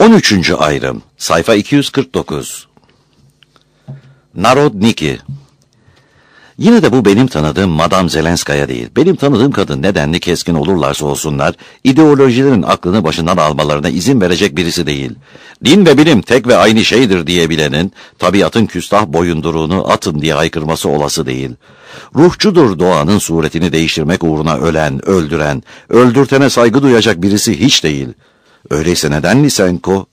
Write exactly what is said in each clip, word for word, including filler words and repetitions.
on üçüncü ayrım, sayfa iki yüz kırk dokuz. Narodniki. Yine de bu benim tanıdığım Madame Zelenskaya değil. Benim tanıdığım kadın nedenli keskin olurlarsa olsunlar, ideolojilerin aklını başından almalarına izin verecek birisi değil. Din ve bilim tek ve aynı şeydir diyebilenin, tabiatın küstah boyunduruğunu atın diye haykırması olası değil. Ruhçudur doğanın suretini değiştirmek uğruna ölen, öldüren, öldürtene saygı duyacak birisi hiç değil. Öyleyse neden Lysenko?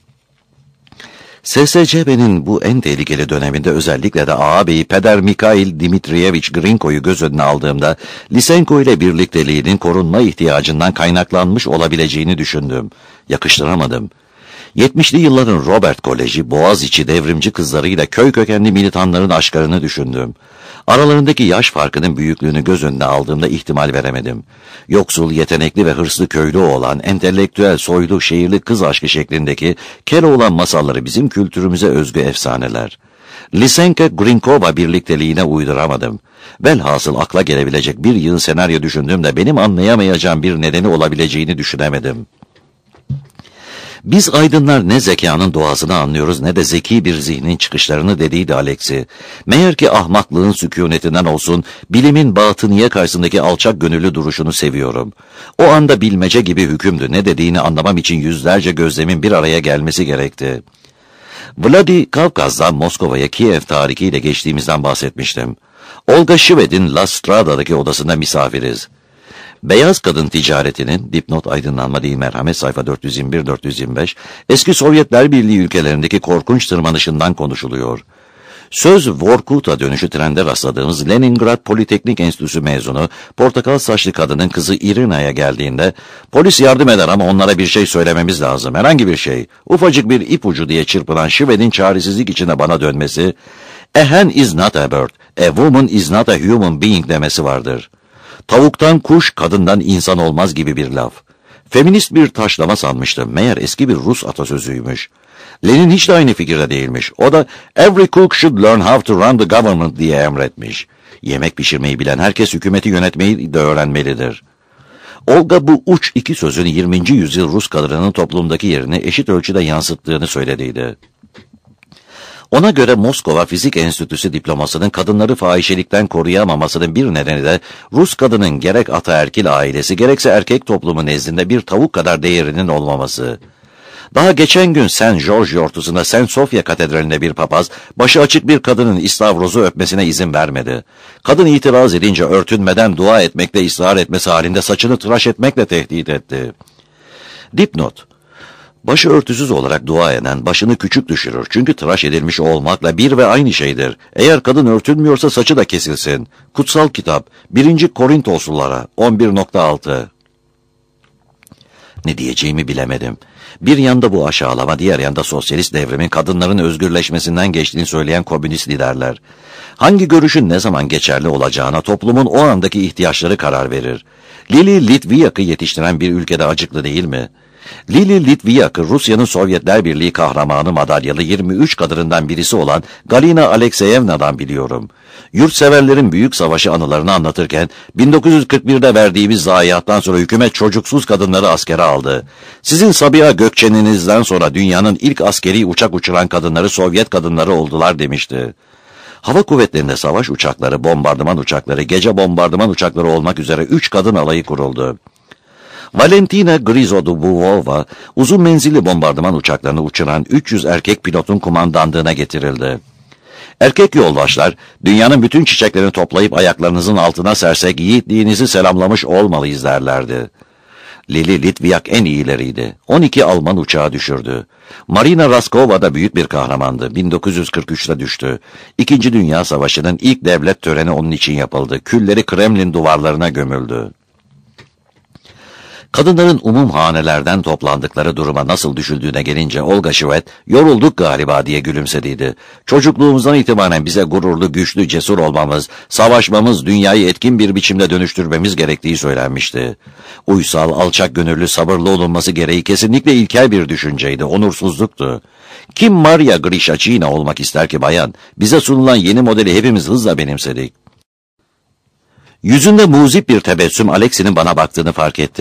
S S C B'nin bu en tehlikeli döneminde özellikle de ağabeyi Peder Mikhail Dimitriyevich Grinko'yu göz önüne aldığımda Lysenko ile birlikteliğinin korunma ihtiyacından kaynaklanmış olabileceğini düşündüm. Yakıştıramadım. yetmişli yılların Robert Koleji, Boğaziçi devrimci kızlarıyla köy kökenli militanların aşklarını düşündüm. Aralarındaki yaş farkının büyüklüğünü göz önüne aldığımda ihtimal veremedim. Yoksul, yetenekli ve hırslı köylü olan, entelektüel, soylu, şehirli kız aşkı şeklindeki Keloğlan masalları bizim kültürümüze özgü efsaneler. Lysenko Grinkova birlikteliğine uyduramadım. Velhasıl akla gelebilecek bir yığın senaryo düşündüğümde benim anlayamayacağım bir nedeni olabileceğini düşünemedim. Biz aydınlar ne zekanın doğasını anlıyoruz ne de zeki bir zihnin çıkışlarını dediydi Alexi. Meğer ki ahmaklığın sükûnetinden olsun, bilimin batıniye karşısındaki alçak gönüllü duruşunu seviyorum. O anda bilmece gibi hükümdü, ne dediğini anlamam için yüzlerce gözlemin bir araya gelmesi gerekti. Vladikavkaz'dan Moskova'ya Kiev tarihiyle geçtiğimizden bahsetmiştim. Olga Şved'in La Strada'daki odasında misafiriz. Beyaz kadın ticaretinin, dipnot aydınlanma değil merhamet sayfa dört yüz yirmi bir dört yüz yirmi beş, eski Sovyetler Birliği ülkelerindeki korkunç tırmanışından konuşuluyor. Söz Vorkut'a dönüşü trende rastladığımız Leningrad Politeknik Enstitüsü mezunu, portakal saçlı kadının kızı Irina'ya geldiğinde, polis yardım eder ama onlara bir şey söylememiz lazım, herhangi bir şey, ufacık bir ipucu diye çırpılan Şved'in çaresizlik içinde bana dönmesi, a hen is not a bird, a woman is not a human being demesi vardır. Tavuktan kuş, kadından insan olmaz gibi bir laf. Feminist bir taşlama sanmıştım. Meğer eski bir Rus atasözüymüş. Lenin hiç de aynı fikirde değilmiş. O da every cook should learn how to run the government diye emretmiş. Yemek pişirmeyi bilen herkes hükümeti yönetmeyi de öğrenmelidir. Olga bu uç iki sözün yirminci yüzyıl Rus kadınının toplumdaki yerini eşit ölçüde yansıttığını söylediydi. Ona göre Moskova Fizik Enstitüsü diplomasının kadınları fahişelikten koruyamamasının bir nedeni de Rus kadının gerek ataerkil ailesi gerekse erkek toplumu nezdinde bir tavuk kadar değerinin olmaması. Daha geçen gün Saint George yortusunda Saint Sofia Katedrali'nde bir papaz başı açık bir kadının istavrozu öpmesine izin vermedi. Kadın itiraz edince örtünmeden dua etmekle ısrar etmesi halinde saçını tıraş etmekle tehdit etti. Dipnot: başı örtüsüz olarak dua eden başını küçük düşürür. Çünkü tıraş edilmiş olmakla bir ve aynı şeydir. Eğer kadın örtünmüyorsa saçı da kesilsin. Kutsal Kitap birinci Korintoslulara on bir nokta altı. Ne diyeceğimi bilemedim. Bir yanda bu aşağılama, diğer yanda sosyalist devrimin kadınların özgürleşmesinden geçtiğini söyleyen komünist liderler. Hangi görüşün ne zaman geçerli olacağına toplumun o andaki ihtiyaçları karar verir. Lili Litviyak'ı yetiştiren bir ülkede acıklı değil mi? Lili Litviyak'ı Rusya'nın Sovyetler Birliği kahramanı madalyalı yirmi üç kadınından birisi olan Galina Alekseyevna'dan biliyorum. Yurtseverlerin büyük savaşı anılarını anlatırken bin dokuz yüz kırk birde verdiğimiz zayiattan sonra hükümet çocuksuz kadınları askere aldı. Sizin Sabiha Gökçen'inizden sonra dünyanın ilk askeri uçak uçuran kadınları Sovyet kadınları oldular demişti. Hava kuvvetlerinde savaş uçakları, bombardıman uçakları, gece bombardıman uçakları olmak üzere üç kadın alayı kuruldu. Valentina Grizodubova, uzun menzilli bombardıman uçaklarını uçuran üç yüz erkek pilotun kumandanlığına getirildi. Erkek yoldaşlar, dünyanın bütün çiçeklerini toplayıp ayaklarınızın altına sersek yiğitliğinizi selamlamış olmalıyız derlerdi. Lili Litviyak en iyileriydi. on iki Alman uçağı düşürdü. Marina Raskova da büyük bir kahramandı. bin dokuz yüz kırk üçte düştü. İkinci Dünya Savaşı'nın ilk devlet töreni onun için yapıldı. Külleri Kremlin duvarlarına gömüldü. Kadınların umum hanelerden toplandıkları duruma nasıl düşüldüğüne gelince Olga Şvet, yorulduk galiba diye gülümsediydi. Çocukluğumuzdan itibaren bize gururlu, güçlü, cesur olmamız, savaşmamız, dünyayı etkin bir biçimde dönüştürmemiz gerektiği söylenmişti. Uysal, alçak gönüllü, sabırlı olunması gereği kesinlikle ilkel bir düşünceydi, onursuzluktu. Kim Maria Grishachina olmak ister ki bayan? Bize sunulan yeni modeli hepimiz hızla benimsedik. Yüzünde muzip bir tebessüm Alexi'nin bana baktığını fark ettim.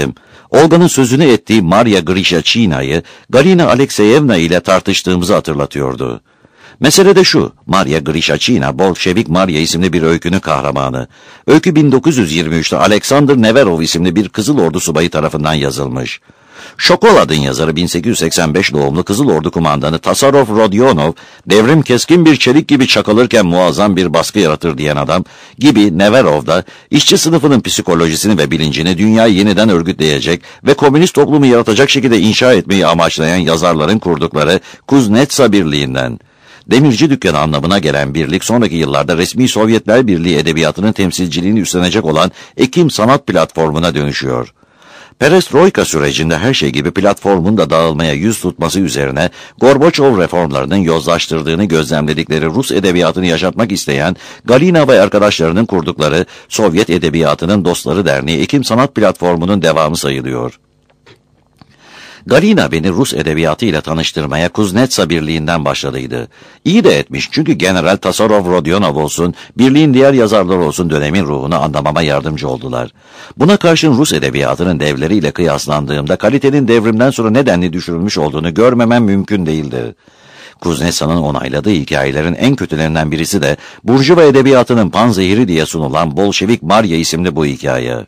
Olga'nın sözünü ettiği Maria Grishachina'yı Galina Alexeyevna ile tartıştığımızı hatırlatıyordu. Mesele de şu, Maria Grishachina, Bolşevik Maria isimli bir öykünün kahramanı. Öykü bin dokuz yüz yirmi üçte Alexander Neverov isimli bir Kızıl Ordu subayı tarafından yazılmış. Şokolad'ın yazarı bin sekiz yüz seksen beş doğumlu Kızıl Ordu kumandanı Tasarov Rodionov, devrim keskin bir çelik gibi çakılırken muazzam bir baskı yaratır diyen adam gibi Neverov da işçi sınıfının psikolojisini ve bilincini dünyayı yeniden örgütleyecek ve komünist toplumu yaratacak şekilde inşa etmeyi amaçlayan yazarların kurdukları Kuznetsa Birliği'nden. Demirci dükkanı anlamına gelen birlik sonraki yıllarda resmi Sovyetler Birliği edebiyatının temsilciliğini üstlenecek olan Ekim Sanat Platformu'na dönüşüyor. Perestroika sürecinde her şey gibi platformun da dağılmaya yüz tutması üzerine Gorbaçov reformlarının yozlaştırdığını gözlemledikleri Rus edebiyatını yaşatmak isteyen Galina ve arkadaşlarının kurdukları Sovyet Edebiyatı'nın Dostları Derneği Ekim Sanat Platformu'nun devamı sayılıyor. Galina beni Rus edebiyatı ile tanıştırmaya Kuznetsa Birliği'nden başladıydı. İyi de etmiş çünkü General Tasarov Rodionov olsun, birliğin diğer yazarları olsun dönemin ruhunu anlamama yardımcı oldular. Buna karşın Rus edebiyatının devleriyle kıyaslandığımda kalitenin devrimden sonra nedenli düşürülmüş olduğunu görmemem mümkün değildi. Kuznetsa'nın onayladığı hikayelerin en kötülerinden birisi de Burjuva edebiyatının panzehiri diye sunulan Bolşevik Maria isimli bu hikaye.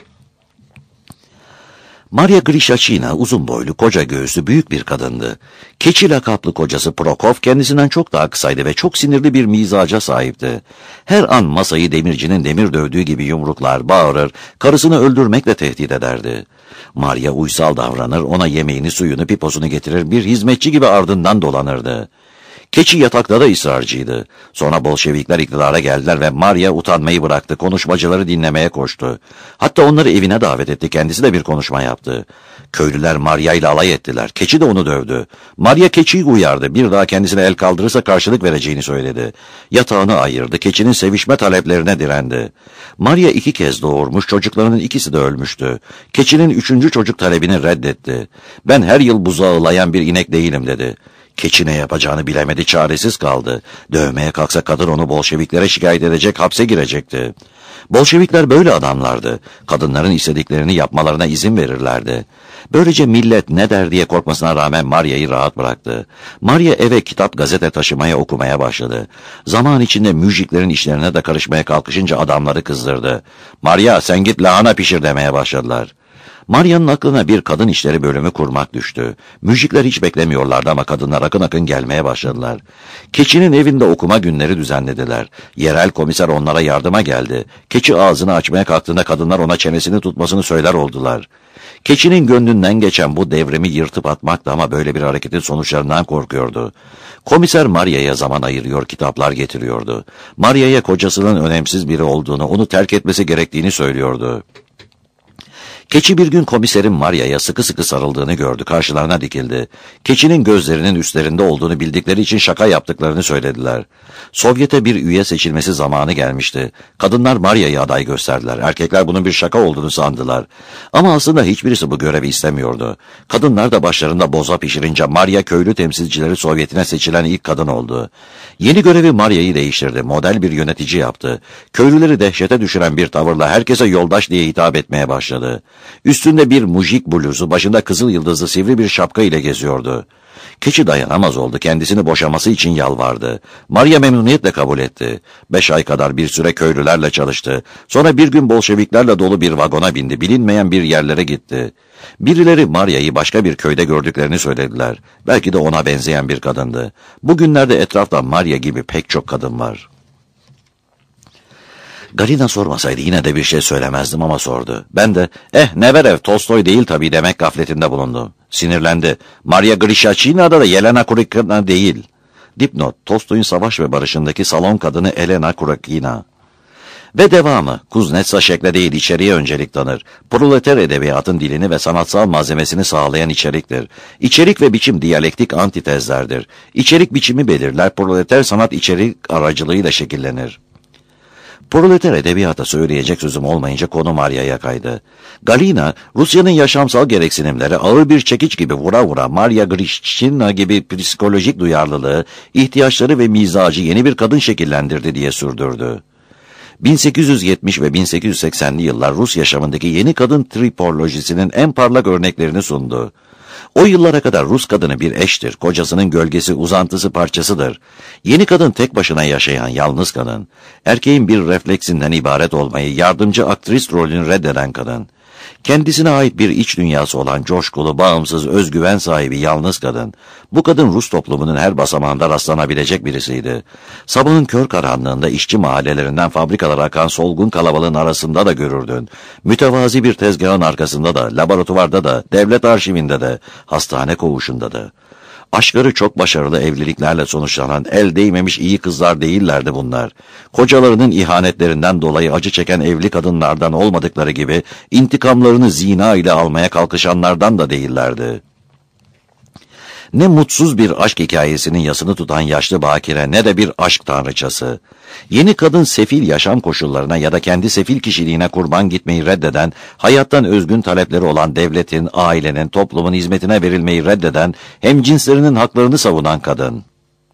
Maria Grishachina uzun boylu, koca göğüslü büyük bir kadındı. Keçi lakaplı kocası Prokov kendisinden çok daha kısaydı ve çok sinirli bir mizaca sahipti. Her an masayı demircinin demir dövdüğü gibi yumruklar, bağırır, karısını öldürmekle tehdit ederdi. Maria uysal davranır, ona yemeğini, suyunu, piposunu getirir, bir hizmetçi gibi ardından dolanırdı. Keçi yatakta da ısrarcıydı. Sonra Bolşevikler iktidara geldiler ve Maria utanmayı bıraktı. Konuşmacıları dinlemeye koştu. Hatta onları evine davet etti. Kendisi de bir konuşma yaptı. Köylüler Maria ile alay ettiler. Keçi de onu dövdü. Maria keçiyi uyardı. Bir daha kendisine el kaldırırsa karşılık vereceğini söyledi. Yatağını ayırdı. Keçinin sevişme taleplerine direndi. Maria iki kez doğurmuş. Çocuklarının ikisi de ölmüştü. Keçinin üçüncü çocuk talebini reddetti. Ben her yıl buzağılayan bir inek değilim dedi. Keçi ne yapacağını bilemedi, çaresiz kaldı. Dövmeye kalksa kadın onu Bolşeviklere şikayet edecek, hapse girecekti. Bolşevikler böyle adamlardı. Kadınların istediklerini yapmalarına izin verirlerdi. Böylece millet ne der diye korkmasına rağmen Maria'yı rahat bıraktı. Maria eve kitap, gazete taşımaya, okumaya başladı. Zaman içinde müjiklerin işlerine de karışmaya kalkışınca adamları kızdırdı. Maria sen git lahana pişir demeye başladılar. Maria'nın aklına bir kadın işleri bölümü kurmak düştü. Müjikler hiç beklemiyorlardı ama kadınlar akın akın gelmeye başladılar. Keçinin evinde okuma günleri düzenlediler. Yerel komiser onlara yardıma geldi. Keçi ağzını açmaya kalktığında kadınlar ona çenesini tutmasını söyler oldular. Keçinin gönlünden geçen bu devrimi yırtıp atmaktı ama böyle bir hareketin sonuçlarından korkuyordu. Komiser Maria'ya zaman ayırıyor, kitaplar getiriyordu. Maria'ya kocasının önemsiz biri olduğunu, onu terk etmesi gerektiğini söylüyordu. Keçi bir gün komiserin Maria'ya sıkı sıkı sarıldığını gördü, karşılarına dikildi. Keçinin gözlerinin üstlerinde olduğunu bildikleri için şaka yaptıklarını söylediler. Sovyet'e bir üye seçilmesi zamanı gelmişti. Kadınlar Maria'yı aday gösterdiler. Erkekler bunun bir şaka olduğunu sandılar. Ama aslında hiçbirisi bu görevi istemiyordu. Kadınlar da başlarında boza pişirince Maria köylü temsilcileri Sovyet'ine seçilen ilk kadın oldu. Yeni görevi Maria'yı değiştirdi. Model bir yönetici yaptı. Köylüleri dehşete düşüren bir tavırla herkese yoldaş diye hitap etmeye başladı. Üstünde bir mujik bluzu, başında kızıl yıldızlı sivri bir şapka ile geziyordu. Keçi dayanamaz oldu, kendisini boşaması için yalvardı. Maria memnuniyetle kabul etti. Beş ay kadar bir süre köylülerle çalıştı. Sonra bir gün Bolşeviklerle dolu bir vagona bindi, bilinmeyen bir yerlere gitti. Birileri Maria'yı başka bir köyde gördüklerini söylediler. Belki de ona benzeyen bir kadındı. Bugünlerde etrafta Maria gibi pek çok kadın var. Galina sormasaydı yine de bir şey söylemezdim ama sordu. Ben de, eh Neverev, Tolstoy değil tabii demek gafletinde bulundum. Sinirlendi. Maria Grishachina'da da Yelena Kurikina değil. Dipnot, Tolstoy'un Savaş ve Barış'ındaki salon kadını Elena Kurikina. Ve devamı, Kuznetsa şekle değil içeriğe öncelik tanır. Proleter edebiyatın dilini ve sanatsal malzemesini sağlayan içeriktir. İçerik ve biçim diyalektik antitezlerdir. İçerik biçimi belirler, proleter sanat içerik aracılığıyla şekillenir. Proleter edebiyata söyleyecek sözüm olmayınca konu Maria'ya kaydı. Galina, Rusya'nın yaşamsal gereksinimleri ağır bir çekiç gibi vura vura Maria Grishachina gibi psikolojik duyarlılığı, ihtiyaçları ve mizacı yeni bir kadın şekillendirdi diye sürdürdü. bin sekiz yüz yetmiş ve bin sekiz yüz seksenli yıllar Rus yaşamındaki yeni kadın tripolojisinin en parlak örneklerini sundu. O yıllara kadar Rus kadını bir eştir, kocasının gölgesi, uzantısı, parçasıdır. Yeni kadın tek başına yaşayan yalnız kadın, erkeğin bir refleksinden ibaret olmayı, yardımcı aktris rolünü reddeden kadın. Kendisine ait bir iç dünyası olan coşkulu, bağımsız, özgüven sahibi yalnız kadın. Bu kadın Rus toplumunun her basamağında rastlanabilecek birisiydi. Sabahın kör karanlığında işçi mahallelerinden fabrikalara akan solgun kalabalığın arasında da görürdün. Mütevazi bir tezgahın arkasında da, laboratuvarda da, devlet arşivinde de, hastane koğuşunda da. Aşkları çok başarılı evliliklerle sonuçlanan el değmemiş iyi kızlar değillerdi bunlar. Kocalarının ihanetlerinden dolayı acı çeken evli kadınlardan olmadıkları gibi intikamlarını zina ile almaya kalkışanlardan da değillerdi. Ne mutsuz bir aşk hikayesinin yasını tutan yaşlı bakire ne de bir aşk tanrıçası. Yeni kadın sefil yaşam koşullarına ya da kendi sefil kişiliğine kurban gitmeyi reddeden, hayattan özgün talepleri olan devletin, ailenin, toplumun hizmetine verilmeyi reddeden, hemcinslerinin haklarını savunan kadın.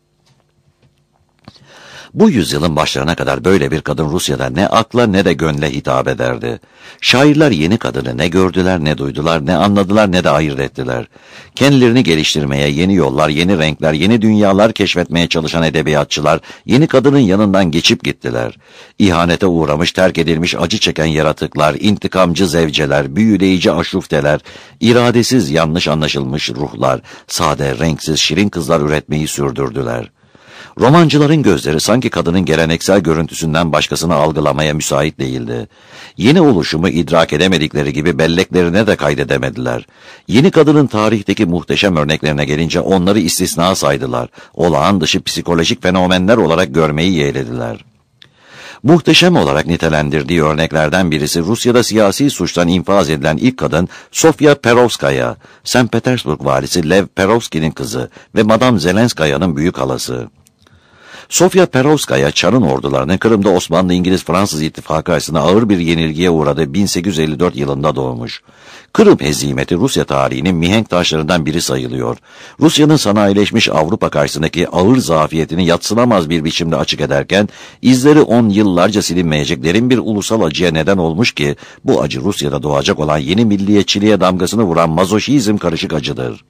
Bu yüzyılın başlarına kadar böyle bir kadın Rusya'da ne akla ne de gönle hitap ederdi. Şairler yeni kadını ne gördüler, ne duydular, ne anladılar, ne de ayırt ettiler. Kendilerini geliştirmeye, yeni yollar, yeni renkler, yeni dünyalar keşfetmeye çalışan edebiyatçılar yeni kadının yanından geçip gittiler. İhanete uğramış, terk edilmiş, acı çeken yaratıklar, intikamcı zevceler, büyüleyici aşufteler, iradesiz, yanlış anlaşılmış ruhlar, sade, renksiz, şirin kızlar üretmeyi sürdürdüler. Romancıların gözleri sanki kadının geleneksel görüntüsünden başkasını algılamaya müsait değildi. Yeni oluşumu idrak edemedikleri gibi belleklerine de kaydedemediler. Yeni kadının tarihteki muhteşem örneklerine gelince onları istisna saydılar. Olağan dışı psikolojik fenomenler olarak görmeyi yeğlediler. Muhteşem olarak nitelendirdiği örneklerden birisi Rusya'da siyasi suçtan infaz edilen ilk kadın Sofya Perovskaya, Sankt Petersburg valisi Lev Perovski'nin kızı ve Madame Zelenskaya'nın büyük halası. Sofya Perovskaya, Çar'ın ordularının Kırım'da Osmanlı-İngiliz-Fransız ittifakı karşısında ağır bir yenilgiye uğradığı bin sekiz yüz elli dört yılında doğmuş. Kırım hezimeti Rusya tarihinin mihenk taşlarından biri sayılıyor. Rusya'nın sanayileşmiş Avrupa karşısındaki ağır zafiyetini yadsınamaz bir biçimde açık ederken, izleri on yıllarca silinmeyecek derin bir ulusal acıya neden olmuş ki, bu acı Rusya'da doğacak olan yeni milliyetçiliğe damgasını vuran mazoşizm karışık acıdır.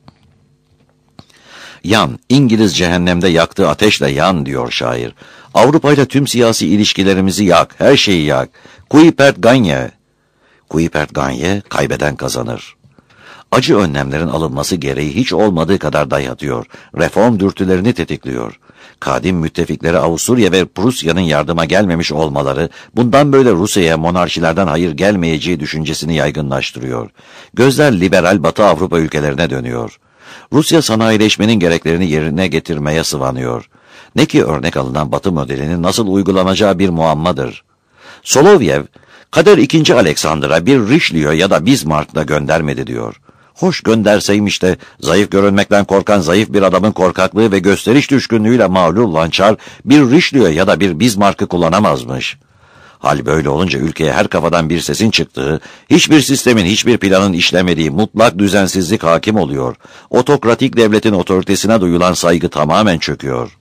Yan, İngiliz cehennemde yaktığı ateşle yan diyor şair. Avrupa'yla tüm siyasi ilişkilerimizi yak, her şeyi yak. Qui perd gagne. Qui perd gagne, kaybeden kazanır. Acı önlemlerin alınması gereği hiç olmadığı kadar dayatıyor. Reform dürtülerini tetikliyor. Kadim müttefikleri Avusturya ve Prusya'nın yardıma gelmemiş olmaları, bundan böyle Rusya'ya monarşilerden hayır gelmeyeceği düşüncesini yaygınlaştırıyor. Gözler liberal Batı Avrupa ülkelerine dönüyor. Rusya sanayileşmenin gereklerini yerine getirmeye sıvanıyor. Ne ki örnek alınan Batı modelinin nasıl uygulanacağı bir muammadır. Solovyev, kader ikinci Alexander'a bir Richelieu ya da Bismarck'la göndermedi diyor. Hoş gönderseymiş de zayıf görünmekten korkan zayıf bir adamın korkaklığı ve gösteriş düşkünlüğüyle mağlul olan Çar bir Richelieu ya da bir Bismarck'ı kullanamazmış. Hal böyle olunca ülkeye her kafadan bir sesin çıktığı, hiçbir sistemin, hiçbir planın işlemediği mutlak düzensizlik hakim oluyor. Otokratik devletin otoritesine duyulan saygı tamamen çöküyor.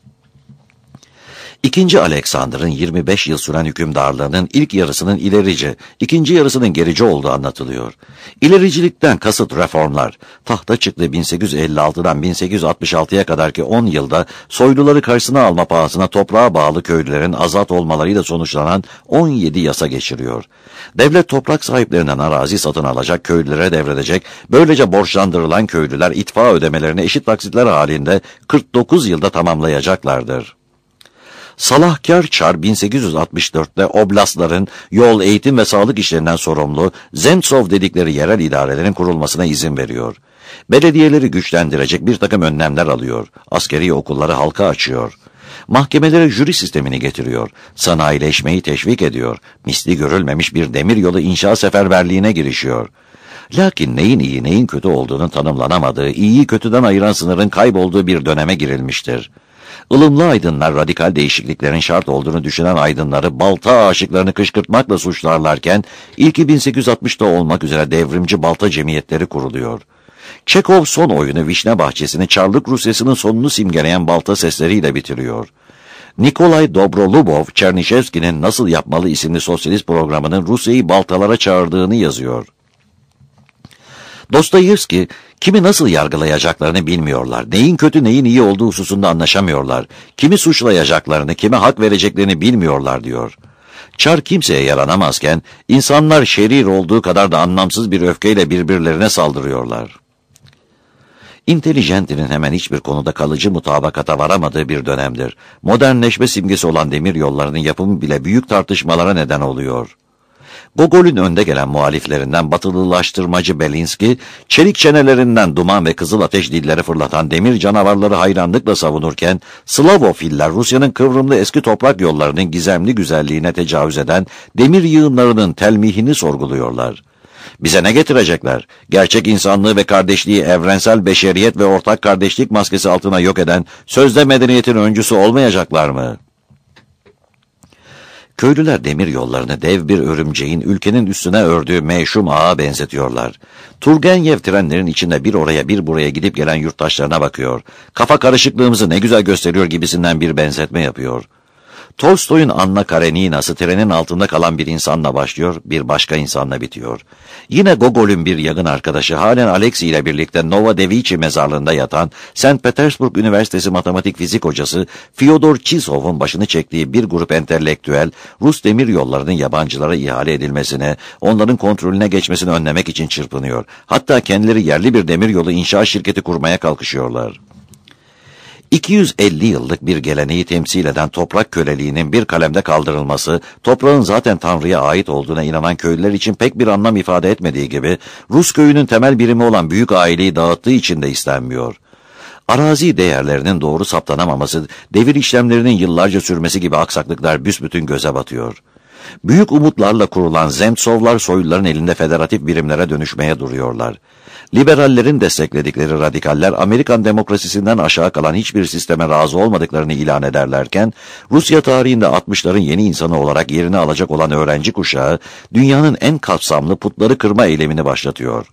İkinci Alexander'ın yirmi beş yıl süren hükümdarlığının ilk yarısının ilerici, ikinci yarısının gerici olduğu anlatılıyor. İlericilikten kasıt reformlar. Tahta çıktığı bin sekiz yüz elli altıdan bin sekiz yüz altmış altıya kadarki on yılda soyluları karşısına alma pahasına toprağa bağlı köylülerin azat olmalarıyla sonuçlanan on yedi yasa geçiriyor. Devlet toprak sahiplerinden arazi satın alacak, köylülere devredecek, böylece borçlandırılan köylüler itfa ödemelerini eşit taksitler halinde kırk dokuz yılda tamamlayacaklardır. Salahkar Çar bin sekiz yüz altmış dörtte oblastların yol, eğitim ve sağlık işlerinden sorumlu Zemtsov dedikleri yerel idarelerin kurulmasına izin veriyor. Belediyeleri güçlendirecek bir takım önlemler alıyor. Askeri okulları halka açıyor. Mahkemelere jüri sistemini getiriyor. Sanayileşmeyi teşvik ediyor. Misli görülmemiş bir demiryolu inşa seferberliğine girişiyor. Lakin neyin iyi neyin kötü olduğunu tanımlanamadığı, iyiyi kötüden ayıran sınırın kaybolduğu bir döneme girilmiştir. Ilımlı aydınlar radikal değişikliklerin şart olduğunu düşünen aydınları balta aşıklarını kışkırtmakla suçlarlarken ilki bin sekiz yüz altmışta olmak üzere devrimci balta cemiyetleri kuruluyor. Çekov son oyunu Vişne Bahçesi'ni Çarlık Rusyası'nın sonunu simgeleyen balta sesleriyle bitiriyor. Nikolay Dobrolubov, Çernişevski'nin Nasıl Yapmalı isimli sosyalist programının Rusya'yı baltalara çağırdığını yazıyor. Dostoyevski, kimi nasıl yargılayacaklarını bilmiyorlar. Neyin kötü neyin iyi olduğu hususunda anlaşamıyorlar. Kimi suçlayacaklarını, kime hak vereceklerini bilmiyorlar diyor. Çar kimseye yaranamazken, insanlar şerir olduğu kadar da anlamsız bir öfkeyle birbirlerine saldırıyorlar. İntelijentinin hemen hiçbir konuda kalıcı mutabakata varamadığı bir dönemdir. Modernleşme simgesi olan demir yollarının yapımı bile büyük tartışmalara neden oluyor. Gogol'ün önde gelen muhaliflerinden batılılaştırmacı Belinski, çelik çenelerinden duman ve kızıl ateş dilleri fırlatan demir canavarları hayranlıkla savunurken, Slavofiller Rusya'nın kıvrımlı eski toprak yollarının gizemli güzelliğine tecavüz eden demir yığınlarının telmihini sorguluyorlar. Bize ne getirecekler? Gerçek insanlığı ve kardeşliği evrensel beşeriyet ve ortak kardeşlik maskesi altına yok eden sözde medeniyetin öncüsü olmayacaklar mı? Köylüler demir yollarını dev bir örümceğin ülkenin üstüne ördüğü meşhum ağa benzetiyorlar. Turgenev trenlerin içinde bir oraya bir buraya gidip gelen yurttaşlarına bakıyor. Kafa karışıklığımızı ne güzel gösteriyor gibisinden bir benzetme yapıyor. Tolstoy'un Anna Karenina'sı trenin altında kalan bir insanla başlıyor, bir başka insanla bitiyor. Yine Gogol'ün bir yakın arkadaşı halen Alexey ile birlikte Novodeviçi mezarlığında yatan Saint Petersburg Üniversitesi matematik fizik hocası Fyodor Çizhov'un başını çektiği bir grup entelektüel, Rus demir yollarının yabancılara ihale edilmesini, onların kontrolüne geçmesini önlemek için çırpınıyor. Hatta kendileri yerli bir demiryolu inşaat şirketi kurmaya kalkışıyorlar. iki yüz elli yıllık bir geleneği temsil eden toprak köleliğinin bir kalemde kaldırılması, toprağın zaten Tanrı'ya ait olduğuna inanan köylüler için pek bir anlam ifade etmediği gibi, Rus köyünün temel birimi olan büyük aileyi dağıttığı için de istenmiyor. Arazi değerlerinin doğru saptanamaması, devir işlemlerinin yıllarca sürmesi gibi aksaklıklar büsbütün göze batıyor. Büyük umutlarla kurulan Zemtsovlar soyluların elinde federatif birimlere dönüşmeye duruyorlar. Liberallerin destekledikleri radikaller Amerikan demokrasisinden aşağı kalan hiçbir sisteme razı olmadıklarını ilan ederlerken, Rusya tarihinde altmışların yeni insanı olarak yerini alacak olan öğrenci kuşağı, dünyanın en kapsamlı putları kırma eylemini başlatıyor.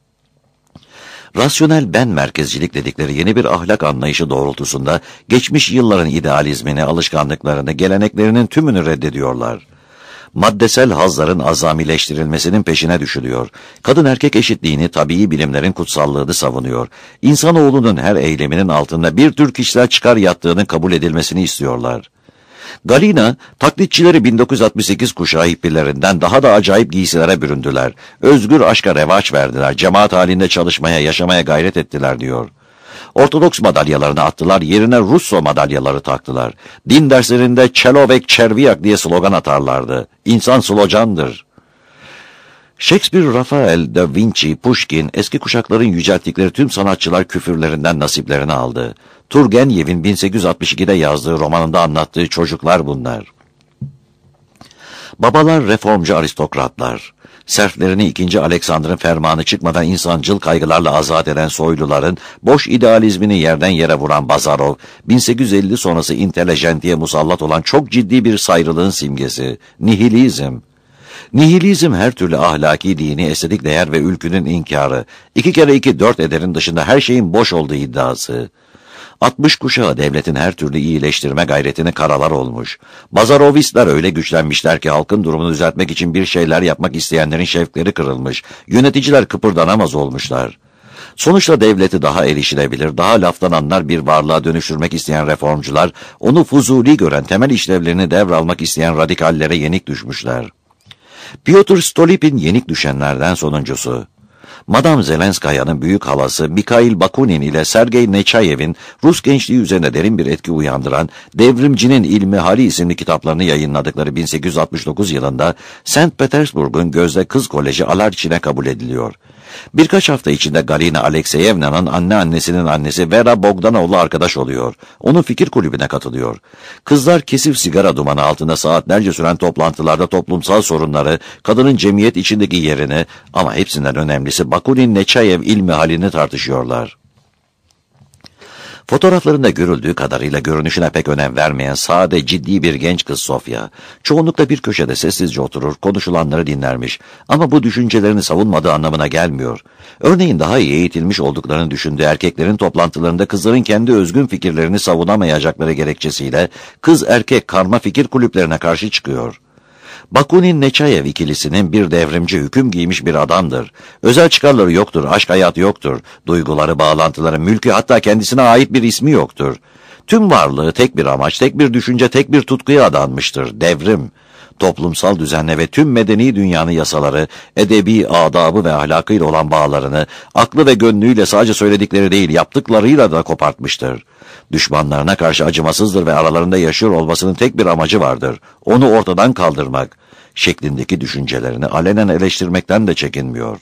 Rasyonel ben merkezcilik dedikleri yeni bir ahlak anlayışı doğrultusunda geçmiş yılların idealizmini, alışkanlıklarını, geleneklerinin tümünü reddediyorlar. Maddesel hazların azamileştirilmesinin peşine düşülüyor. Kadın erkek eşitliğini, tabii bilimlerin kutsallığını savunuyor. İnsanoğlunun her eyleminin altında bir tür kişisel çıkar yattığının kabul edilmesini istiyorlar. Galina, taklitçileri bin dokuz yüz altmış sekiz kuşağı hippilerinden daha da acayip giysilere büründüler. Özgür aşka revaç verdiler, cemaat halinde çalışmaya, yaşamaya gayret ettiler diyor. Ortodoks madalyalarını attılar, yerine Russo madalyaları taktılar. Din derslerinde Çelovek Çerviyak diye slogan atarlardı. İnsan slogandır. Shakespeare, Rafael, Da Vinci, Pushkin, eski kuşakların yücelttikleri tüm sanatçılar küfürlerinden nasiplerini aldı. Turgenev'in bin sekiz yüz altmış ikide yazdığı romanında anlattığı çocuklar bunlar. Babalar reformcu aristokratlar. Serflerini ikinci Alexander'ın fermanı çıkmadan insancıl kaygılarla azat eden soyluların boş idealizmini yerden yere vuran Bazarov, bin sekiz yüz elli sonrası intelijentiye musallat olan çok ciddi bir sayrılığın simgesi, nihilizm. Nihilizm her türlü ahlaki, dini, estetik değer ve ülkünün inkarı, iki kere iki dört ederin dışında her şeyin boş olduğu iddiası. altmış kuşağı devletin her türlü iyileştirme gayretini karalar olmuş. Bazarovistler öyle güçlenmişler ki halkın durumunu düzeltmek için bir şeyler yapmak isteyenlerin şevkleri kırılmış. Yöneticiler kıpırdanamaz olmuşlar. Sonuçta devleti daha erişilebilir, daha laftan anlar bir varlığa dönüştürmek isteyen reformcular, onu fuzuli gören, temel işlevlerini devralmak isteyen radikallere yenik düşmüşler. Pyotr Stolypin yenik düşenlerden sonuncusu. Madame Zelenskaya'nın büyük halası Mikhail Bakunin ile Sergey Neçayev'in Rus gençliği üzerine derin bir etki uyandıran Devrimcinin İlmi Hali isimli kitaplarını yayınladıkları bin sekiz yüz altmış dokuz yılında Saint Petersburg'un Gözde Kız Koleji Alarçin'e kabul ediliyor. Birkaç hafta içinde Galina Alexeyevna'nın anneannesinin annesi Vera Bogdanov'la arkadaş oluyor. Onun fikir kulübüne katılıyor. Kızlar kesif sigara dumanı altında saatlerce süren toplantılarda toplumsal sorunları, kadının cemiyet içindeki yerini ama hepsinden önemlisi Bakunin Neçayev ilmi halini tartışıyorlar. Fotoğraflarında görüldüğü kadarıyla görünüşüne pek önem vermeyen sade, ciddi bir genç kız Sofya, çoğunlukla bir köşede sessizce oturur, konuşulanları dinlermiş. Ama bu düşüncelerini savunmadığı anlamına gelmiyor. Örneğin daha iyi eğitilmiş olduklarını düşündüğü erkeklerin toplantılarında kızların kendi özgün fikirlerini savunamayacakları gerekçesiyle kız erkek karma fikir kulüplerine karşı çıkıyor. Bakunin Neçayev ikilisinin bir devrimci hüküm giymiş bir adamdır. Özel çıkarları yoktur, aşk hayatı yoktur. Duyguları, bağlantıları, mülkü hatta kendisine ait bir ismi yoktur. Tüm varlığı tek bir amaç, tek bir düşünce, tek bir tutkuya adanmıştır. Devrim. Toplumsal düzenle ve tüm medeni dünyanın yasaları, edebi, adabı ve ahlakıyla olan bağlarını, aklı ve gönlüyle sadece söyledikleri değil, yaptıklarıyla da kopartmıştır. Düşmanlarına karşı acımasızdır ve aralarında yaşıyor olmasının tek bir amacı vardır. Onu ortadan kaldırmak. Şeklindeki düşüncelerini alenen eleştirmekten de çekinmiyor.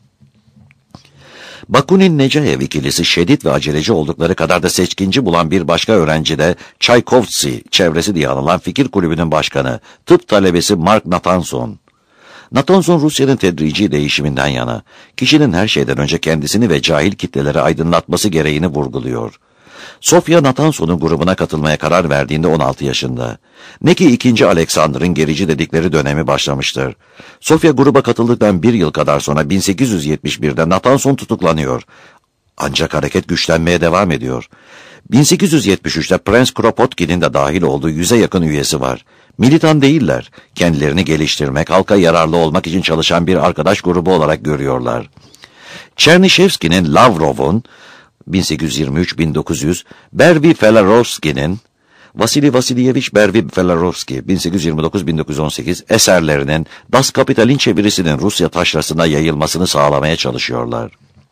Bakunin Necayev ikilisi şiddet ve aceleci oldukları kadar da seçkinci bulan bir başka öğrenci de Çaykovski çevresi diye anılan fikir kulübünün başkanı, tıp talebesi Mark Natanson. Natanson Rusya'nın tedrici değişiminden yana, kişinin her şeyden önce kendisini ve cahil kitleleri aydınlatması gereğini vurguluyor. Sofya Natanson'un grubuna katılmaya karar verdiğinde on altı yaşında. Ne ki ikinci Alexander'ın gerici dedikleri dönemi başlamıştır. Sofya gruba katıldıktan bir yıl kadar sonra bin sekiz yüz yetmiş birde Natanson tutuklanıyor. Ancak hareket güçlenmeye devam ediyor. bin sekiz yüz yetmiş üçte Prens Kropotkin'in de dahil olduğu yüze yakın üyesi var. Militan değiller. Kendilerini geliştirmek, halka yararlı olmak için çalışan bir arkadaş grubu olarak görüyorlar. Çernişevski'nin Lavrov'un bin sekiz yüz yirmi üç bin dokuz yüz, Bervi Felarovski'nin Vasili Vasilyevich Bervi Felarovski bin sekiz yüz yirmi dokuz bin dokuz yüz on sekiz eserlerinin Das Kapital'in çevirisinin Rusya taşrasına yayılmasını sağlamaya çalışıyorlar.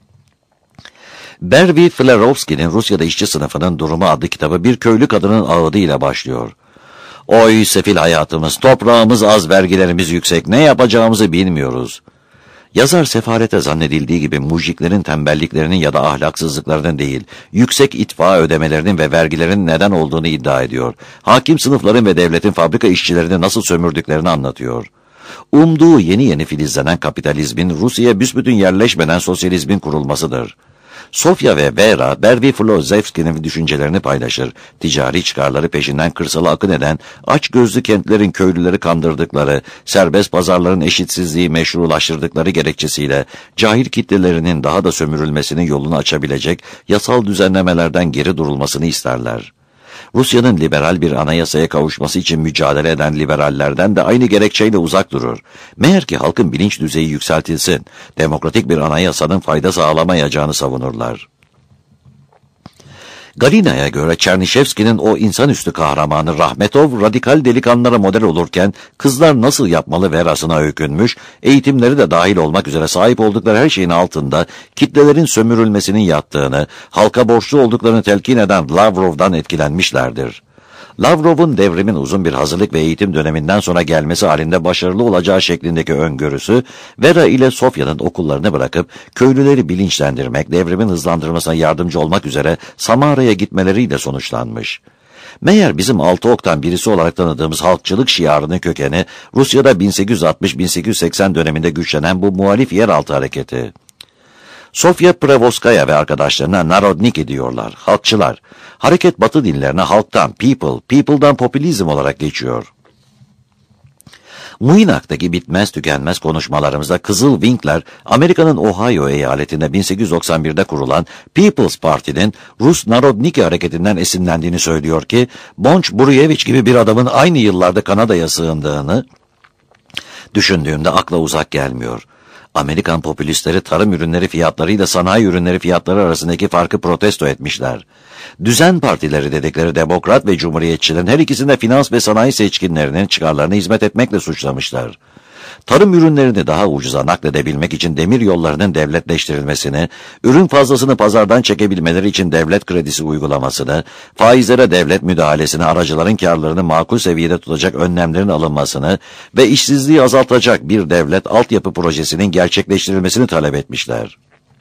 Bervi Felarovski'nin Rusya'da işçi sınıfının durumu adlı kitabı bir köylü kadının ağıdıyla başlıyor. Oy sefil hayatımız, toprağımız az, vergilerimiz yüksek, ne yapacağımızı bilmiyoruz. Yazar sefarete zannedildiği gibi mujiklerin tembelliklerinin ya da ahlaksızlıklarının değil, yüksek itfa ödemelerinin ve vergilerin neden olduğunu iddia ediyor. Hakim sınıfların ve devletin fabrika işçilerini nasıl sömürdüklerini anlatıyor. Umduğu yeni yeni filizlenen kapitalizmin Rusya'ya büsbütün yerleşmeden sosyalizmin kurulmasıdır. Sofya ve Vera, Bervi Filozevski'nin düşüncelerini paylaşır. Ticari çıkarları peşinden kırsala akın eden, aç gözlü kentlerin köylüleri kandırdıkları, serbest pazarların eşitsizliği meşrulaştırdıkları gerekçesiyle cahil kitlelerinin daha da sömürülmesinin yolunu açabilecek yasal düzenlemelerden geri durulmasını isterler. Rusya'nın liberal bir anayasaya kavuşması için mücadele eden liberallerden de aynı gerekçeyle uzak durur. Meğer ki halkın bilinç düzeyi yükseltilsin, demokratik bir anayasanın fayda sağlamayacağını savunurlar. Galina'ya göre Çernişevski'nin o insanüstü kahramanı Rahmetov radikal delikanlılara model olurken kızlar nasıl yapmalı verasına öykünmüş, eğitimleri de dahil olmak üzere sahip oldukları her şeyin altında kitlelerin sömürülmesinin yattığını, halka borçlu olduklarını telkin eden Lavrov'dan etkilenmişlerdir. Lavrov'un devrimin uzun bir hazırlık ve eğitim döneminden sonra gelmesi halinde başarılı olacağı şeklindeki öngörüsü, Vera ile Sofya'nın okullarını bırakıp köylüleri bilinçlendirmek, devrimin hızlandırmasına yardımcı olmak üzere Samara'ya gitmeleriyle sonuçlanmış. Meğer bizim altı oktan birisi olarak tanıdığımız halkçılık şiarının kökeni, Rusya'da bin sekiz yüz altmış bin sekiz yüz seksen döneminde güçlenen bu muhalif yeraltı hareketi. Sofya Prevoskaya ve arkadaşlarına Narodniki diyorlar, halkçılar. Hareket Batı dinlerine halktan, people, people'dan popülizm olarak geçiyor. Muinak'taki bitmez tükenmez konuşmalarımızda Kızıl Wingler, Amerika'nın Ohio eyaletinde bin sekiz yüz doksan birde kurulan People's Party'nin Rus Narodniki hareketinden esinlendiğini söylüyor ki, Bonch Buruyevich gibi bir adamın aynı yıllarda Kanada'ya sığındığını düşündüğümde akla uzak gelmiyor. Amerikan popülistleri tarım ürünleri fiyatlarıyla sanayi ürünleri fiyatları arasındaki farkı protesto etmişler. Düzen partileri dedikleri demokrat ve cumhuriyetçilerin her ikisinde finans ve sanayi seçkinlerinin çıkarlarına hizmet etmekle suçlamışlar. Tarım ürünlerini daha ucuza nakledebilmek için demir yollarının devletleştirilmesini, ürün fazlasını pazardan çekebilmeleri için devlet kredisi uygulamasını, faizlere devlet müdahalesini, aracıların karlarını makul seviyede tutacak önlemlerin alınmasını ve işsizliği azaltacak bir devlet altyapı projesinin gerçekleştirilmesini talep etmişler.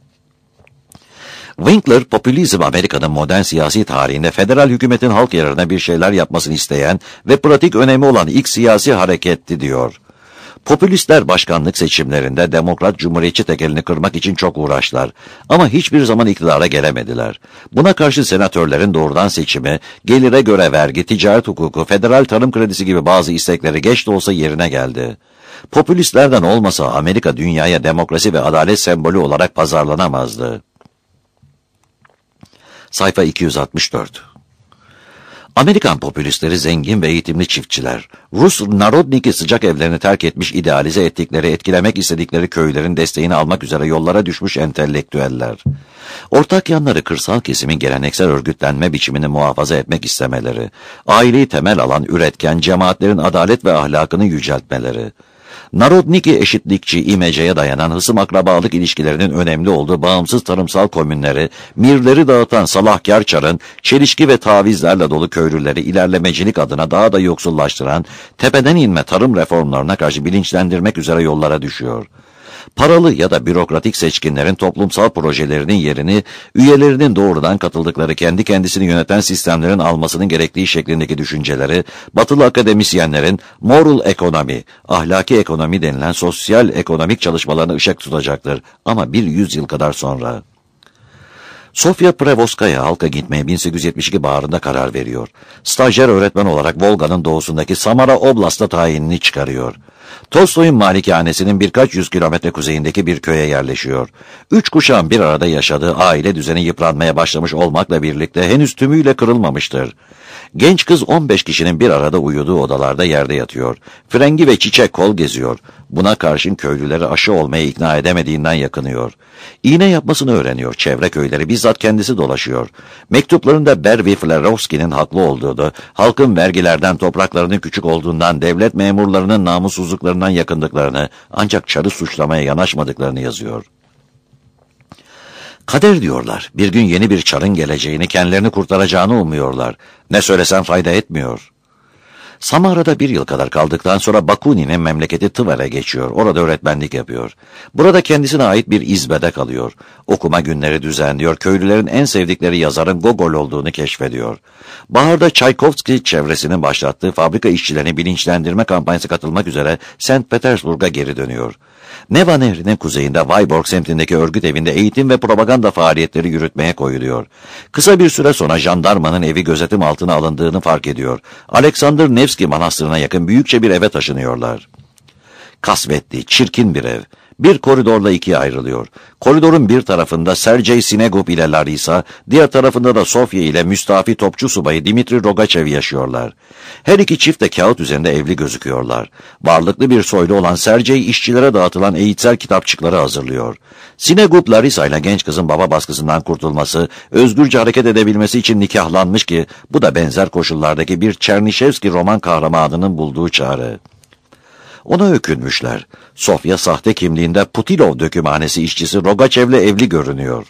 Winkler, popülizm Amerika'nın modern siyasi tarihinde federal hükümetin halk yararına bir şeyler yapmasını isteyen ve pratik önemi olan ilk siyasi hareketti diyor. Popülistler başkanlık seçimlerinde Demokrat Cumhuriyetçi tekelini kırmak için çok uğraştılar. Ama hiçbir zaman iktidara gelemediler. Buna karşı senatörlerin doğrudan seçimi, gelire göre vergi, ticaret hukuku, federal tarım kredisi gibi bazı istekleri geç de olsa yerine geldi. Popülistlerden olmasa Amerika dünyaya demokrasi ve adalet sembolü olarak pazarlanamazdı. Sayfa iki yüz altmış dört. Amerikan popülistleri zengin ve eğitimli çiftçiler, Rus Narodniki sıcak evlerini terk etmiş, idealize ettikleri, etkilemek istedikleri köylerin desteğini almak üzere yollara düşmüş entelektüeller. Ortak yanları kırsal kesimin geleneksel örgütlenme biçimini muhafaza etmek istemeleri, aileyi temel alan üretken cemaatlerin adalet ve ahlakını yüceltmeleri. Narodniki eşitlikçi imeceye dayanan hısım akrabalık ilişkilerinin önemli olduğu bağımsız tarımsal komünleri, mirleri dağıtan salahkar çarın, çelişki ve tavizlerle dolu köylüleri ilerlemecilik adına daha da yoksullaştıran, tepeden inme tarım reformlarına karşı bilinçlendirmek üzere yollara düşüyor. Paralı ya da bürokratik seçkinlerin toplumsal projelerinin yerini, üyelerinin doğrudan katıldıkları kendi kendisini yöneten sistemlerin almasının gerektiği şeklindeki düşünceleri, batılı akademisyenlerin moral ekonomi, ahlaki ekonomi denilen sosyal ekonomik çalışmalarına ışık tutacaktır. Ama bir yüzyıl kadar sonra. Sofya Prevoskaya halka gitmeye bin sekiz yüz yetmiş iki baharında karar veriyor. Stajyer öğretmen olarak Volga'nın doğusundaki Samara Oblast'ta tayinini çıkarıyor. Tolstoy'un malikanesinin birkaç yüz kilometre kuzeyindeki bir köye yerleşiyor. Üç kuşağın bir arada yaşadığı aile düzeni yıpranmaya başlamış olmakla birlikte henüz tümüyle kırılmamıştır. Genç kız on beş kişinin bir arada uyuduğu odalarda yerde yatıyor. Frengi ve çiçek kol geziyor. Buna karşın köylüleri aşı olmaya ikna edemediğinden yakınıyor. İğne yapmasını öğreniyor. Çevre köyleri bizzat kendisi dolaşıyor. Mektuplarında Bervi Flerovski'nin haklı olduğunu, halkın vergilerden topraklarının küçük olduğundan, devlet memurlarının namussuzluklarından yakındıklarını, ancak çarı suçlamaya yanaşmadıklarını yazıyor. Kader diyorlar. Bir gün yeni bir çarın geleceğini, kendilerini kurtaracağını umuyorlar. Ne söylesen fayda etmiyor. Samara'da bir yıl kadar kaldıktan sonra Bakunin'in memleketi Tver'e geçiyor. Orada öğretmenlik yapıyor. Burada kendisine ait bir izbede kalıyor. Okuma günleri düzenliyor. Köylülerin en sevdikleri yazarın Gogol olduğunu keşfediyor. Baharda Çaykovski çevresinin başlattığı fabrika işçilerini bilinçlendirme kampanyası katılmak üzere Saint Petersburg'a geri dönüyor. Neva Nehri'nin kuzeyinde Vyborg semtindeki örgüt evinde eğitim ve propaganda faaliyetleri yürütmeye koyuluyor. Kısa bir süre sonra jandarmanın evi gözetim altına alındığını fark ediyor. Alexander Nevski Manastırı'na yakın büyükçe bir eve taşınıyorlar. Kasvetli, çirkin bir ev. Bir koridorla ikiye ayrılıyor. Koridorun bir tarafında Sergey Sinegub ile Larisa, diğer tarafında da Sofya ile müstafi topçu subayı Dimitri Rogachev yaşıyorlar. Her iki çift de kağıt üzerinde evli gözüküyorlar. Varlıklı bir soylu olan Sergey işçilere dağıtılan eğitsel kitapçıkları hazırlıyor. Sinegub Larisa ile genç kızın baba baskısından kurtulması, özgürce hareket edebilmesi için nikahlanmış ki bu da benzer koşullardaki bir Çernişevski roman kahramanının bulduğu çare. Ona ökünmüşler. Sofya sahte kimliğinde Putilov dökümhanesi işçisi Rogachev'le evli görünüyor.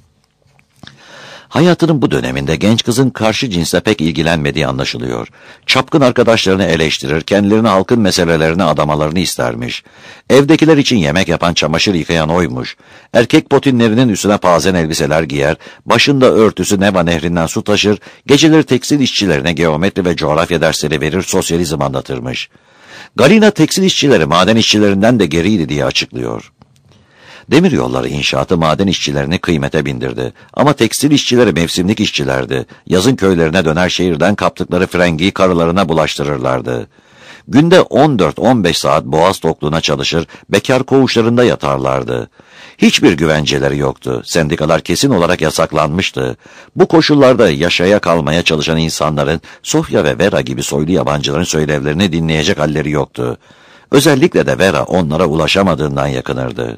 Hayatının bu döneminde genç kızın karşı cinsle pek ilgilenmediği anlaşılıyor. Çapkın arkadaşlarını eleştirir, kendilerini halkın meselelerine adamalarını istermiş. Evdekiler için yemek yapan, çamaşır yıkayan oymuş. Erkek potinlerinin üstüne pazen elbiseler giyer, başında örtüsü Neva Nehri'nden su taşır, geceleri tekstil işçilerine geometri ve coğrafya dersleri verir, sosyalizm anlatırmış. Galina tekstil işçileri maden işçilerinden de geriydi diye açıklıyor. Demir yolları inşaatı maden işçilerini kıymete bindirdi. Ama tekstil işçileri mevsimlik işçilerdi. Yazın köylerine döner şehirden kaptıkları frengiyi karılarına bulaştırırlardı. Günde on dört on beş saat boğaz tokluğuna çalışır, bekar koğuşlarında yatarlardı. Hiçbir güvenceleri yoktu. Sendikalar kesin olarak yasaklanmıştı. Bu koşullarda yaşaya kalmaya çalışan insanların Sofya ve Vera gibi soylu yabancıların söylevlerini dinleyecek halleri yoktu. Özellikle de Vera onlara ulaşamadığından yakınırdı.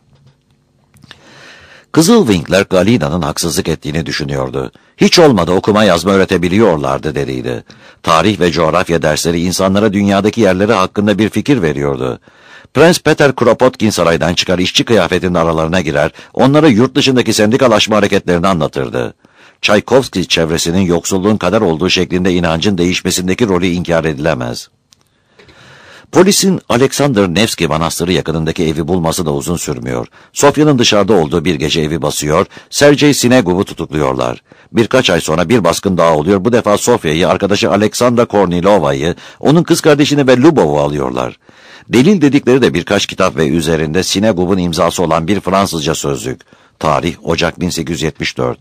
Kızılwingler Galina'nın haksızlık ettiğini düşünüyordu. Hiç olmadı okuma yazma öğretebiliyorlardı dediydi. Tarih ve coğrafya dersleri insanlara dünyadaki yerleri hakkında bir fikir veriyordu. Prens Peter Kropotkin saraydan çıkar, işçi kıyafetinin aralarına girer, onlara yurt dışındaki sendikalaşma hareketlerini anlatırdı. Çaykovski çevresinin yoksulluğun kader olduğu şeklinde inancın değişmesindeki rolü inkar edilemez. Polisin Alexander Nevski Manastırı yakınındaki evi bulması da uzun sürmüyor. Sofya'nın dışarıda olduğu bir gece evi basıyor, Sergey Sinegov'u tutukluyorlar. Birkaç ay sonra bir baskın daha oluyor. Bu defa Sofya'yı, arkadaşı Alexandra Kornilova'yı, onun kız kardeşini ve Lubov'u alıyorlar. Delil dedikleri de birkaç kitap ve üzerinde Sinegov'un imzası olan bir Fransızca sözlük. Tarih Ocak bin sekiz yüz yetmiş dört.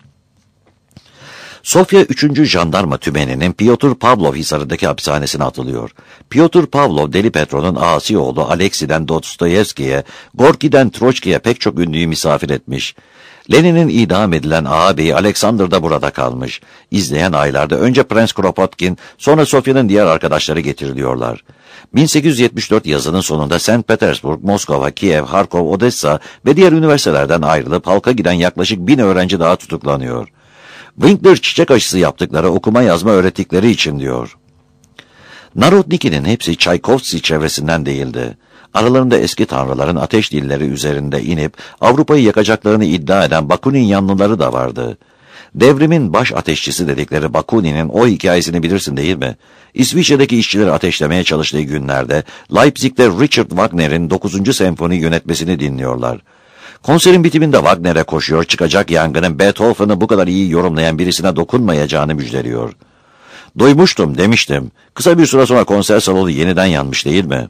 Sofya üçüncü Jandarma Tümeni'nin Piotr Pavlov Hisarı'ndaki hapishanesine atılıyor. Piotr Pavlov, Deli Petro'nun ağası oğlu Aleksi'den Dostoyevski'ye, Gorki'den Troçki'ye pek çok ünlüyü misafir etmiş. Lenin'in idam edilen ağabeyi Alexander da burada kalmış. İzleyen aylarda önce Prens Kropotkin, sonra Sofya'nın diğer arkadaşları getiriliyorlar. bin sekiz yüz yetmiş dört yazının sonunda Saint Petersburg, Moskova, Kiev, Harkov, Odessa ve diğer üniversitelerden ayrılıp halka giden yaklaşık bin öğrenci daha tutuklanıyor. Winkler çiçek aşısı yaptıkları, okuma yazma öğrettikleri için diyor. Narodniki'nin hepsi Çaykovski çevresinden değildi. Aralarında eski tanrıların ateş dilleri üzerinde inip Avrupa'yı yakacaklarını iddia eden Bakunin yanlıları da vardı. Devrimin baş ateşçisi dedikleri Bakunin'in o hikayesini bilirsin değil mi? İsviçre'deki işçileri ateşlemeye çalıştığı günlerde Leipzig'te Richard Wagner'in dokuzuncu senfoni yönetmesini dinliyorlar. Konserin bitiminde Wagner'e koşuyor, çıkacak yangının Beethoven'ı bu kadar iyi yorumlayan birisine dokunmayacağını müjdeliyor. Duymuştum, demiştim. Kısa bir süre sonra konser salonu yeniden yanmış değil mi?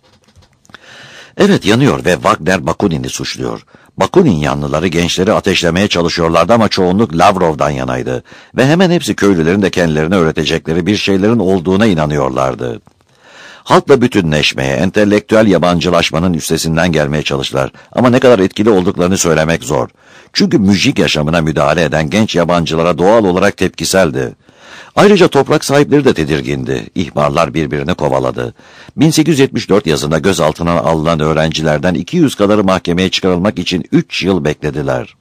Evet, yanıyor ve Wagner Bakunin'i suçluyor. Bakunin yanlıları gençleri ateşlemeye çalışıyorlardı ama çoğunluk Lavrov'dan yanaydı. Ve hemen hepsi köylülerin de kendilerine öğretecekleri bir şeylerin olduğuna inanıyorlardı. Halkla bütünleşmeye, entelektüel yabancılaşmanın üstesinden gelmeye çalıştılar. Ama ne kadar etkili olduklarını söylemek zor. Çünkü müzik yaşamına müdahale eden genç yabancılara doğal olarak tepkiseldi. Ayrıca toprak sahipleri de tedirgindi. İhbarlar birbirini kovaladı. bin sekiz yüz yetmiş dört yazında gözaltına alınan öğrencilerden iki yüz kadarı mahkemeye çıkarılmak için üç yıl beklediler.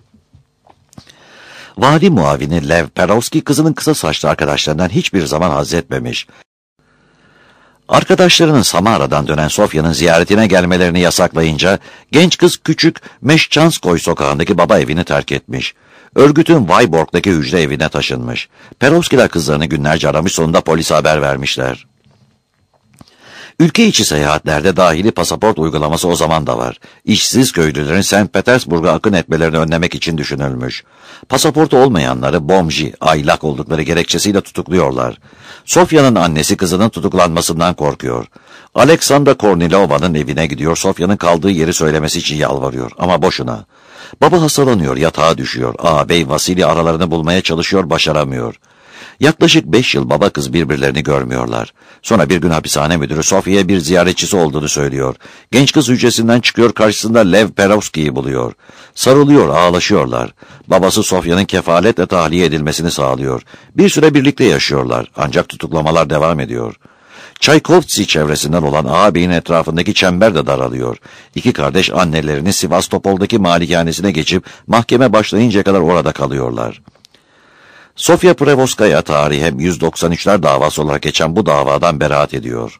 Vali muavini Lev Perovski kızının kısa saçlı arkadaşlarından hiçbir zaman haz etmemiş. Arkadaşlarının Samara'dan dönen Sofya'nın ziyaretine gelmelerini yasaklayınca genç kız küçük Meşçanskoy sokağındaki baba evini terk etmiş. Örgütün Vyborg'daki hücre evine taşınmış. Perovskiler kızlarını günlerce aramış, sonunda polise haber vermişler. Ülke içi seyahatlerde dahili pasaport uygulaması o zaman da var. İşsiz köylülerin Saint Petersburg'a akın etmelerini önlemek için düşünülmüş. Pasaportu olmayanları bomji, aylak oldukları gerekçesiyle tutukluyorlar. Sofya'nın annesi kızının tutuklanmasından korkuyor. Alexandra Kornilova'nın evine gidiyor, Sofya'nın kaldığı yeri söylemesi için yalvarıyor ama boşuna. Baba hastalanıyor, yatağa düşüyor. Ağabey Vasili aralarını bulmaya çalışıyor, başaramıyor. Yaklaşık beş yıl baba kız birbirlerini görmüyorlar. Sonra bir gün hapishane müdürü Sofya'ya bir ziyaretçisi olduğunu söylüyor. Genç kız hücresinden çıkıyor, karşısında Lev Perovski'yi buluyor. Sarılıyor, ağlaşıyorlar. Babası Sofya'nın kefaletle tahliye edilmesini sağlıyor. Bir süre birlikte yaşıyorlar ancak tutuklamalar devam ediyor. Çaykovski çevresinden olan ağabeyin etrafındaki çember de daralıyor. İki kardeş annelerini Sivastopol'daki malikanesine geçip mahkeme başlayıncaya kadar orada kalıyorlar. Sofya Prevoskaya tarihe yüz doksan üçler davası olarak geçen bu davadan beraat ediyor.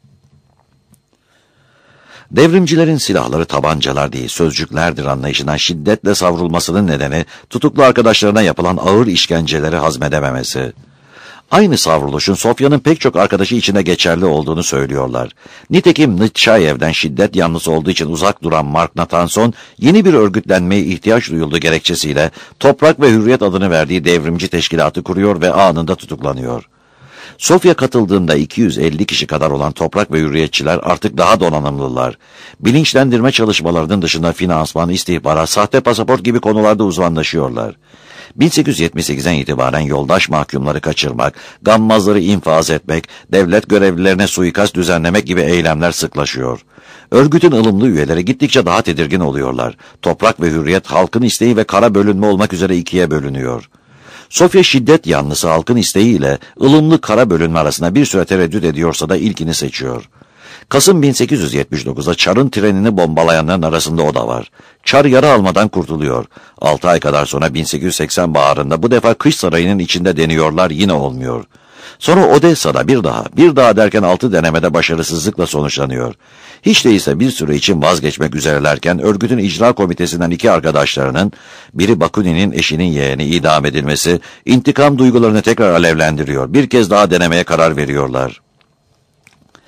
Devrimcilerin silahları tabancalar değil, sözcüklerdir anlayışından şiddetle savrulmasının nedeni tutuklu arkadaşlarına yapılan ağır işkenceleri hazmedememesi. Aynı savruluşun Sofya'nın pek çok arkadaşı içinde geçerli olduğunu söylüyorlar. Nitekim Nitşayev'den şiddet yanlısı olduğu için uzak duran Mark Natanson, yeni bir örgütlenmeye ihtiyaç duyulduğu gerekçesiyle Toprak ve Hürriyet adını verdiği devrimci teşkilatı kuruyor ve anında tutuklanıyor. Sofya katıldığında iki yüz elli kişi kadar olan Toprak ve Hürriyetçiler artık daha donanımlılar. Bilinçlendirme çalışmalarının dışında finansman, istihbarat, sahte pasaport gibi konularda uzmanlaşıyorlar. bin sekiz yüz yetmiş sekizden itibaren yoldaş mahkumları kaçırmak, gammazları infaz etmek, devlet görevlilerine suikast düzenlemek gibi eylemler sıklaşıyor. Örgütün ılımlı üyeleri gittikçe daha tedirgin oluyorlar. Toprak ve Hürriyet halkın isteği ve kara bölünme olmak üzere ikiye bölünüyor. Sofya şiddet yanlısı halkın isteğiyle ılımlı kara bölünme arasında bir süre tereddüt ediyorsa da ilkini seçiyor. Kasım bin sekiz yüz yetmiş dokuzda Çar'ın trenini bombalayanların arasında o da var. Çar yara almadan kurtuluyor. Altı ay kadar sonra bin sekiz yüz seksen baharında bu defa kış sarayının içinde deniyorlar, yine olmuyor. Sonra Odessa'da bir daha, bir daha derken altı denemede başarısızlıkla sonuçlanıyor. Hiç değilse bir süre için vazgeçmek üzerelerken örgütün icra komitesinden iki arkadaşlarının, biri Bakunin'in eşinin yeğeni idam edilmesi, intikam duygularını tekrar alevlendiriyor. Bir kez daha denemeye karar veriyorlar.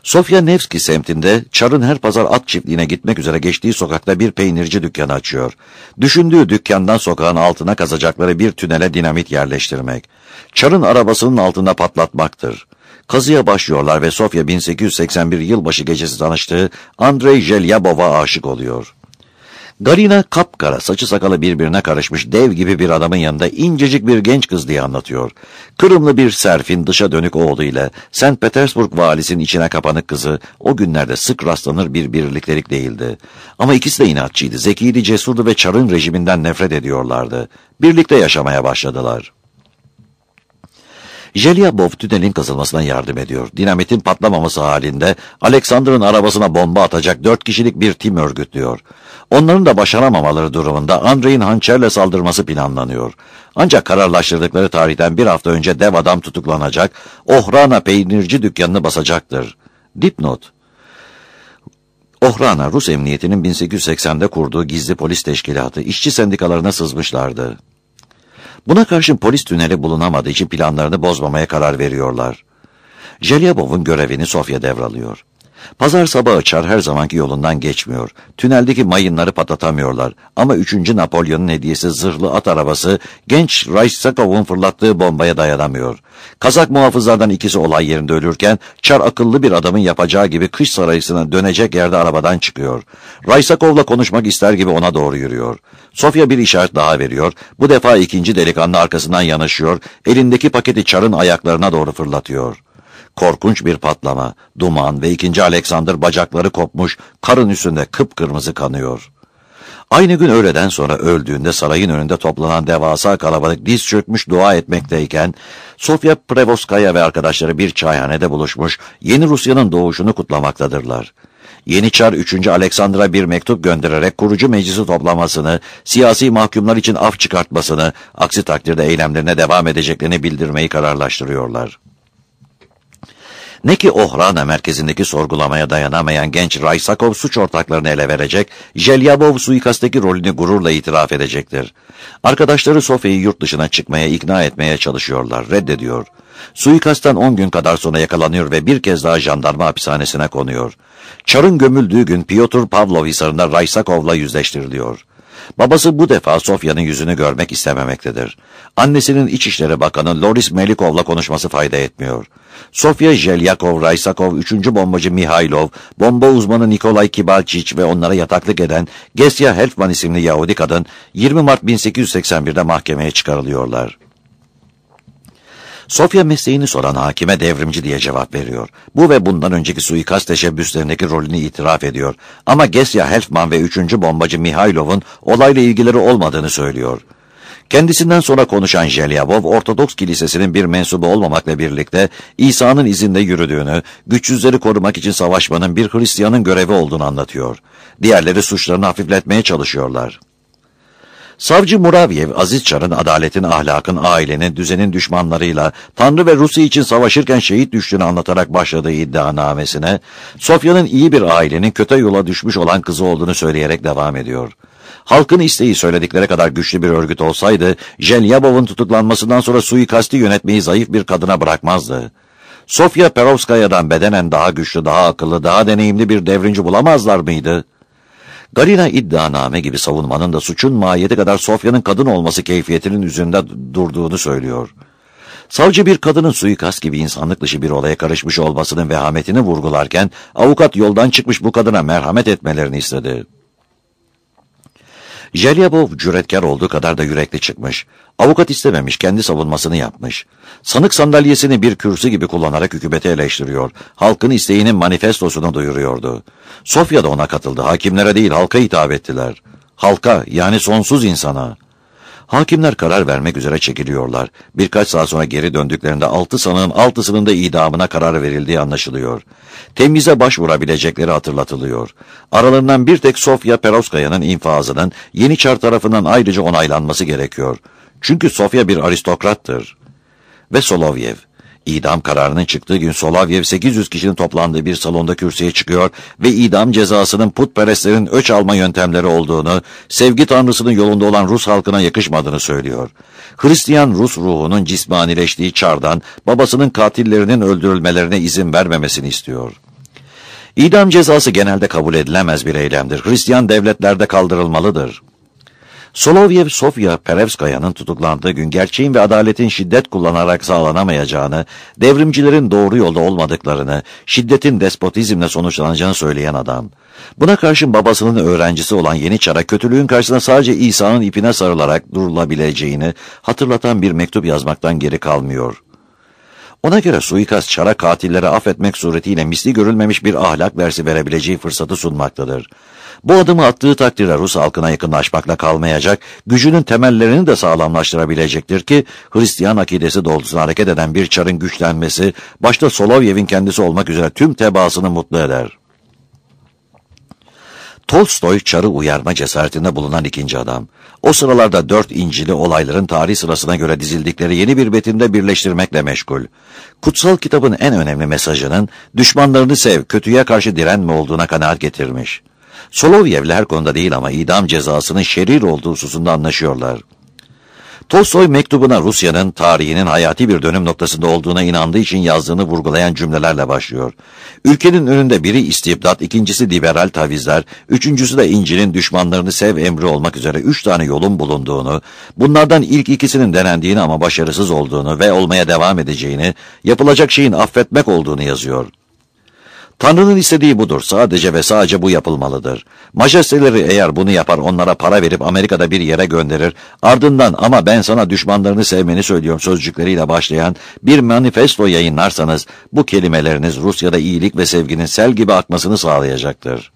Sofya Nevski semtinde Çar'ın her pazar at çiftliğine gitmek üzere geçtiği sokakta bir peynirci dükkanı açıyor. Düşündüğü dükkandan sokağın altına kazacakları bir tünele dinamit yerleştirmek. Çar'ın arabasının altında patlatmaktır. Kazıya başlıyorlar ve Sofya bin sekiz yüz seksen bir yılbaşı gecesi tanıştığı Andrei Jelyabov'a aşık oluyor. Galina kapkara, saçı sakalı birbirine karışmış dev gibi bir adamın yanında incecik bir genç kız diye anlatıyor. Kırımlı bir serfin dışa dönük oğlu ile Saint Petersburg valisinin içine kapanık kızı o günlerde sık rastlanır bir birliktelik değildi. Ama ikisi de inatçıydı, zekiydi, cesurdu ve Çar'ın rejiminden nefret ediyorlardı. Birlikte yaşamaya başladılar. Jelyabov tünelin kazılmasına yardım ediyor. Dinamitin patlamaması halinde Alexander'ın arabasına bomba atacak dört kişilik bir tim örgütlüyor. Onların da başaramamaları durumunda Andrei'nin hançerle saldırması planlanıyor. Ancak kararlaştırdıkları tarihten bir hafta önce dev adam tutuklanacak, Ohrana peynirci dükkanını basacaktır. Dipnot: Ohrana, Rus emniyetinin bin sekiz yüz seksende kurduğu gizli polis teşkilatı, işçi sendikalarına sızmışlardı. Buna karşın polis tüneli bulunamadığı için planlarını bozmamaya karar veriyorlar. Jelyabov'un görevini Sofya devralıyor. Pazar sabahı Çar her zamanki yolundan geçmiyor. Tüneldeki mayınları patlatamıyorlar. Ama üçüncü Napolyon'un hediyesi zırhlı at arabası genç Raysakov'un fırlattığı bombaya dayanamıyor. Kazak muhafızlardan ikisi olay yerinde ölürken Çar akıllı bir adamın yapacağı gibi kış sarayısına dönecek yerde arabadan çıkıyor. Raysakov'la konuşmak ister gibi ona doğru yürüyor. Sofya bir işaret daha veriyor. Bu defa ikinci delikanlı arkasından yanaşıyor. Elindeki paketi Çar'ın ayaklarına doğru fırlatıyor. Korkunç bir patlama, duman ve ikinci Alexander bacakları kopmuş, karın üstünde kıpkırmızı kanıyor. Aynı gün öğleden sonra öldüğünde sarayın önünde toplanan devasa kalabalık diz çökmüş dua etmekteyken, Sofya Prevoskaya ve arkadaşları bir çayhanede buluşmuş, yeni Rusya'nın doğuşunu kutlamaktadırlar. Yeni Çar üçüncü Alexander'a bir mektup göndererek kurucu meclisi toplamasını, siyasi mahkumlar için af çıkartmasını, aksi takdirde eylemlerine devam edeceklerini bildirmeyi kararlaştırıyorlar. Ne ki Ohrana merkezindeki sorgulamaya dayanamayan genç Raysakov suç ortaklarını ele verecek, Jelyabov suikasttaki rolünü gururla itiraf edecektir. Arkadaşları Sofya'yı yurt dışına çıkmaya ikna etmeye çalışıyorlar, reddediyor. Suikasttan on gün kadar sonra yakalanıyor ve bir kez daha jandarma hapishanesine konuyor. Çar'ın gömüldüğü gün Pyotr Pavlov Hisarı'nda Raysakov'la yüzleştiriliyor. Babası bu defa Sofya'nın yüzünü görmek istememektedir. Annesinin İçişleri Bakanı Loris Melikov'la konuşması fayda etmiyor. Sofya, Jelyakov, Raysakov, üçüncü bombacı Mihailov, bomba uzmanı Nikolay Kibalçiç ve onlara yataklık eden Gesya Helfman isimli Yahudi kadın yirmi Mart bin sekiz yüz seksen birde mahkemeye çıkarılıyorlar. Sofya mesleğini soran hakime devrimci diye cevap veriyor. Bu ve bundan önceki suikast teşebbüslerindeki rolünü itiraf ediyor. Ama Gesya Helfman ve üçüncü bombacı Mihailov'un olayla ilgileri olmadığını söylüyor. Kendisinden sonra konuşan Jelyabov, Ortodoks Kilisesi'nin bir mensubu olmamakla birlikte İsa'nın izinde yürüdüğünü, güçsüzleri korumak için savaşmanın bir Hristiyanın görevi olduğunu anlatıyor. Diğerleri suçlarını hafifletmeye çalışıyorlar. Savcı Muravyev, Aziz Çar'ın adaletin, ahlakın, ailenin, düzenin düşmanlarıyla Tanrı ve Rusya için savaşırken şehit düştüğünü anlatarak başladığı iddianamesine, Sofya'nın iyi bir ailenin kötü yola düşmüş olan kızı olduğunu söyleyerek devam ediyor. Halkın isteği söyledikleri kadar güçlü bir örgüt olsaydı, Jelyabov'un tutuklanmasından sonra suikasti yönetmeyi zayıf bir kadına bırakmazdı. Sofya Perovskaya'dan bedenen daha güçlü, daha akıllı, daha deneyimli bir devrimci bulamazlar mıydı? Galina iddianame gibi savunmanın da suçun mahiyeti kadar Sofya'nın kadın olması keyfiyetinin üzerinde durduğunu söylüyor. Savcı bir kadının suikast gibi insanlık dışı bir olaya karışmış olmasının vehametini vurgularken, avukat yoldan çıkmış bu kadına merhamet etmelerini istedi. Jelyabov cüretkar olduğu kadar da yürekli çıkmış. Avukat istememiş, kendi savunmasını yapmış. Sanık sandalyesini bir kürsü gibi kullanarak hükümeti eleştiriyor. Halkın isteğinin manifestosunu duyuruyordu. Sofya da ona katıldı. Hakimlere değil, halka hitap ettiler. Halka, yani sonsuz insana. Hakimler karar vermek üzere çekiliyorlar. Birkaç saat sonra geri döndüklerinde altı sanığın altısının da idamına karar verildiği anlaşılıyor. Temize başvurabilecekleri hatırlatılıyor. Aralarından bir tek Sofya Perovskaya'nın infazının Yeni Çar tarafından ayrıca onaylanması gerekiyor. Çünkü Sofya bir aristokrattır. Ve Solovyev. İdam kararının çıktığı gün Solovyev sekiz yüz kişinin toplandığı bir salonda kürsüye çıkıyor ve idam cezasının putperestlerin öç alma yöntemleri olduğunu, sevgi tanrısının yolunda olan Rus halkına yakışmadığını söylüyor. Hristiyan Rus ruhunun cismanileştiği Çar'dan babasının katillerinin öldürülmelerine izin vermemesini istiyor. İdam cezası genelde kabul edilemez bir eylemdir. Hristiyan devletlerde kaldırılmalıdır. Solovyev, Sofya Perevskaya'nın tutuklandığı gün gerçeğin ve adaletin şiddet kullanarak sağlanamayacağını, devrimcilerin doğru yolda olmadıklarını, şiddetin despotizmle sonuçlanacağını söyleyen adam. Buna karşın babasının öğrencisi olan Yeniçar'a kötülüğün karşısında sadece İsa'nın ipine sarılarak durulabileceğini hatırlatan bir mektup yazmaktan geri kalmıyor. Ona göre suikast çara katilleri affetmek suretiyle misli görülmemiş bir ahlak dersi verebileceği fırsatı sunmaktadır. Bu adımı attığı takdirde Rus halkına yakınlaşmakla kalmayacak, gücünün temellerini de sağlamlaştırabilecektir ki, Hristiyan akidesi doğrultusunda hareket eden bir çarın güçlenmesi, başta Solovyev'in kendisi olmak üzere tüm tebaasını mutlu eder. Tolstoy, çarı uyarma cesaretinde bulunan ikinci adam. O sıralarda dört İncil'i olayların tarih sırasına göre dizildikleri yeni bir metinde birleştirmekle meşgul. Kutsal kitabın en önemli mesajının, düşmanlarını sev, kötüye karşı direnme olduğuna kanaat getirmiş. Solovyev'le her konuda değil ama idam cezasının şerir olduğu hususunda anlaşıyorlar. Tolstoy mektubuna Rusya'nın tarihinin hayati bir dönüm noktasında olduğuna inandığı için yazdığını vurgulayan cümlelerle başlıyor. Ülkenin önünde biri istibdat, ikincisi liberal tavizler, üçüncüsü de İncil'in düşmanlarını sev emri olmak üzere üç tane yolun bulunduğunu, bunlardan ilk ikisinin denendiğini ama başarısız olduğunu ve olmaya devam edeceğini, yapılacak şeyin affetmek olduğunu yazıyor. Tanrı'nın istediği budur. Sadece ve sadece bu yapılmalıdır. Majesteleri eğer bunu yapar, onlara para verip Amerika'da bir yere gönderir, ardından ama ben sana düşmanlarını sevmeni söylüyorum sözcükleriyle başlayan bir manifesto yayınlarsanız, bu kelimeleriniz Rusya'da iyilik ve sevginin sel gibi akmasını sağlayacaktır.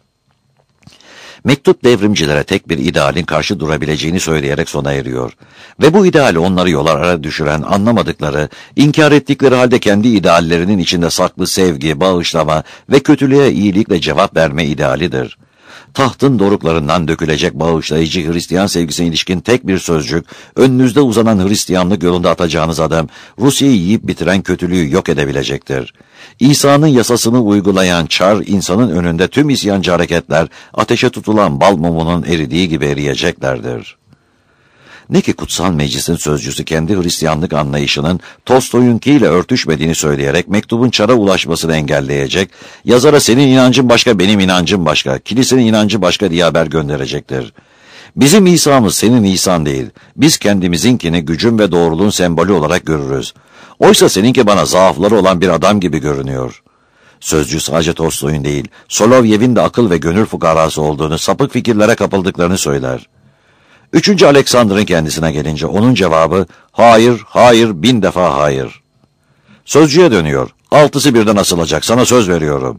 Mektup devrimcilere tek bir idealin karşı durabileceğini söyleyerek sona eriyor. Ve bu ideali onları yolara düşüren, anlamadıkları, inkar ettikleri halde kendi ideallerinin içinde saklı sevgi, bağışlama ve kötülüğe iyilikle cevap verme idealidir. Tahtın doruklarından dökülecek bağışlayıcı Hristiyan sevgisine ilişkin tek bir sözcük, önünüzde uzanan Hristiyanlık yolunda atacağınız adım, Rusya'yı yiyip bitiren kötülüğü yok edebilecektir. İsa'nın yasasını uygulayan çar, insanın önünde tüm isyancı hareketler, ateşe tutulan bal mumunun eridiği gibi eriyeceklerdir. Ne ki kutsal meclisin sözcüsü kendi Hristiyanlık anlayışının Tolstoy'unkiyle örtüşmediğini söyleyerek mektubun çara ulaşmasını engelleyecek, yazara senin inancın başka, benim inancım başka, kilisenin inancı başka diye haber gönderecektir. Bizim İsa'mız senin İsa'nın değil, biz kendimizinkini gücün ve doğruluğun sembolü olarak görürüz. Oysa seninki bana zaafları olan bir adam gibi görünüyor. Sözcü sadece Tolstoy'un değil, Solovyev'in de akıl ve gönül fukarası olduğunu, sapık fikirlere kapıldıklarını söyler. Üçüncü Alexander'ın kendisine gelince onun cevabı, hayır, hayır, bin defa hayır. Sözcüye dönüyor, altısı birden asılacak, sana söz veriyorum.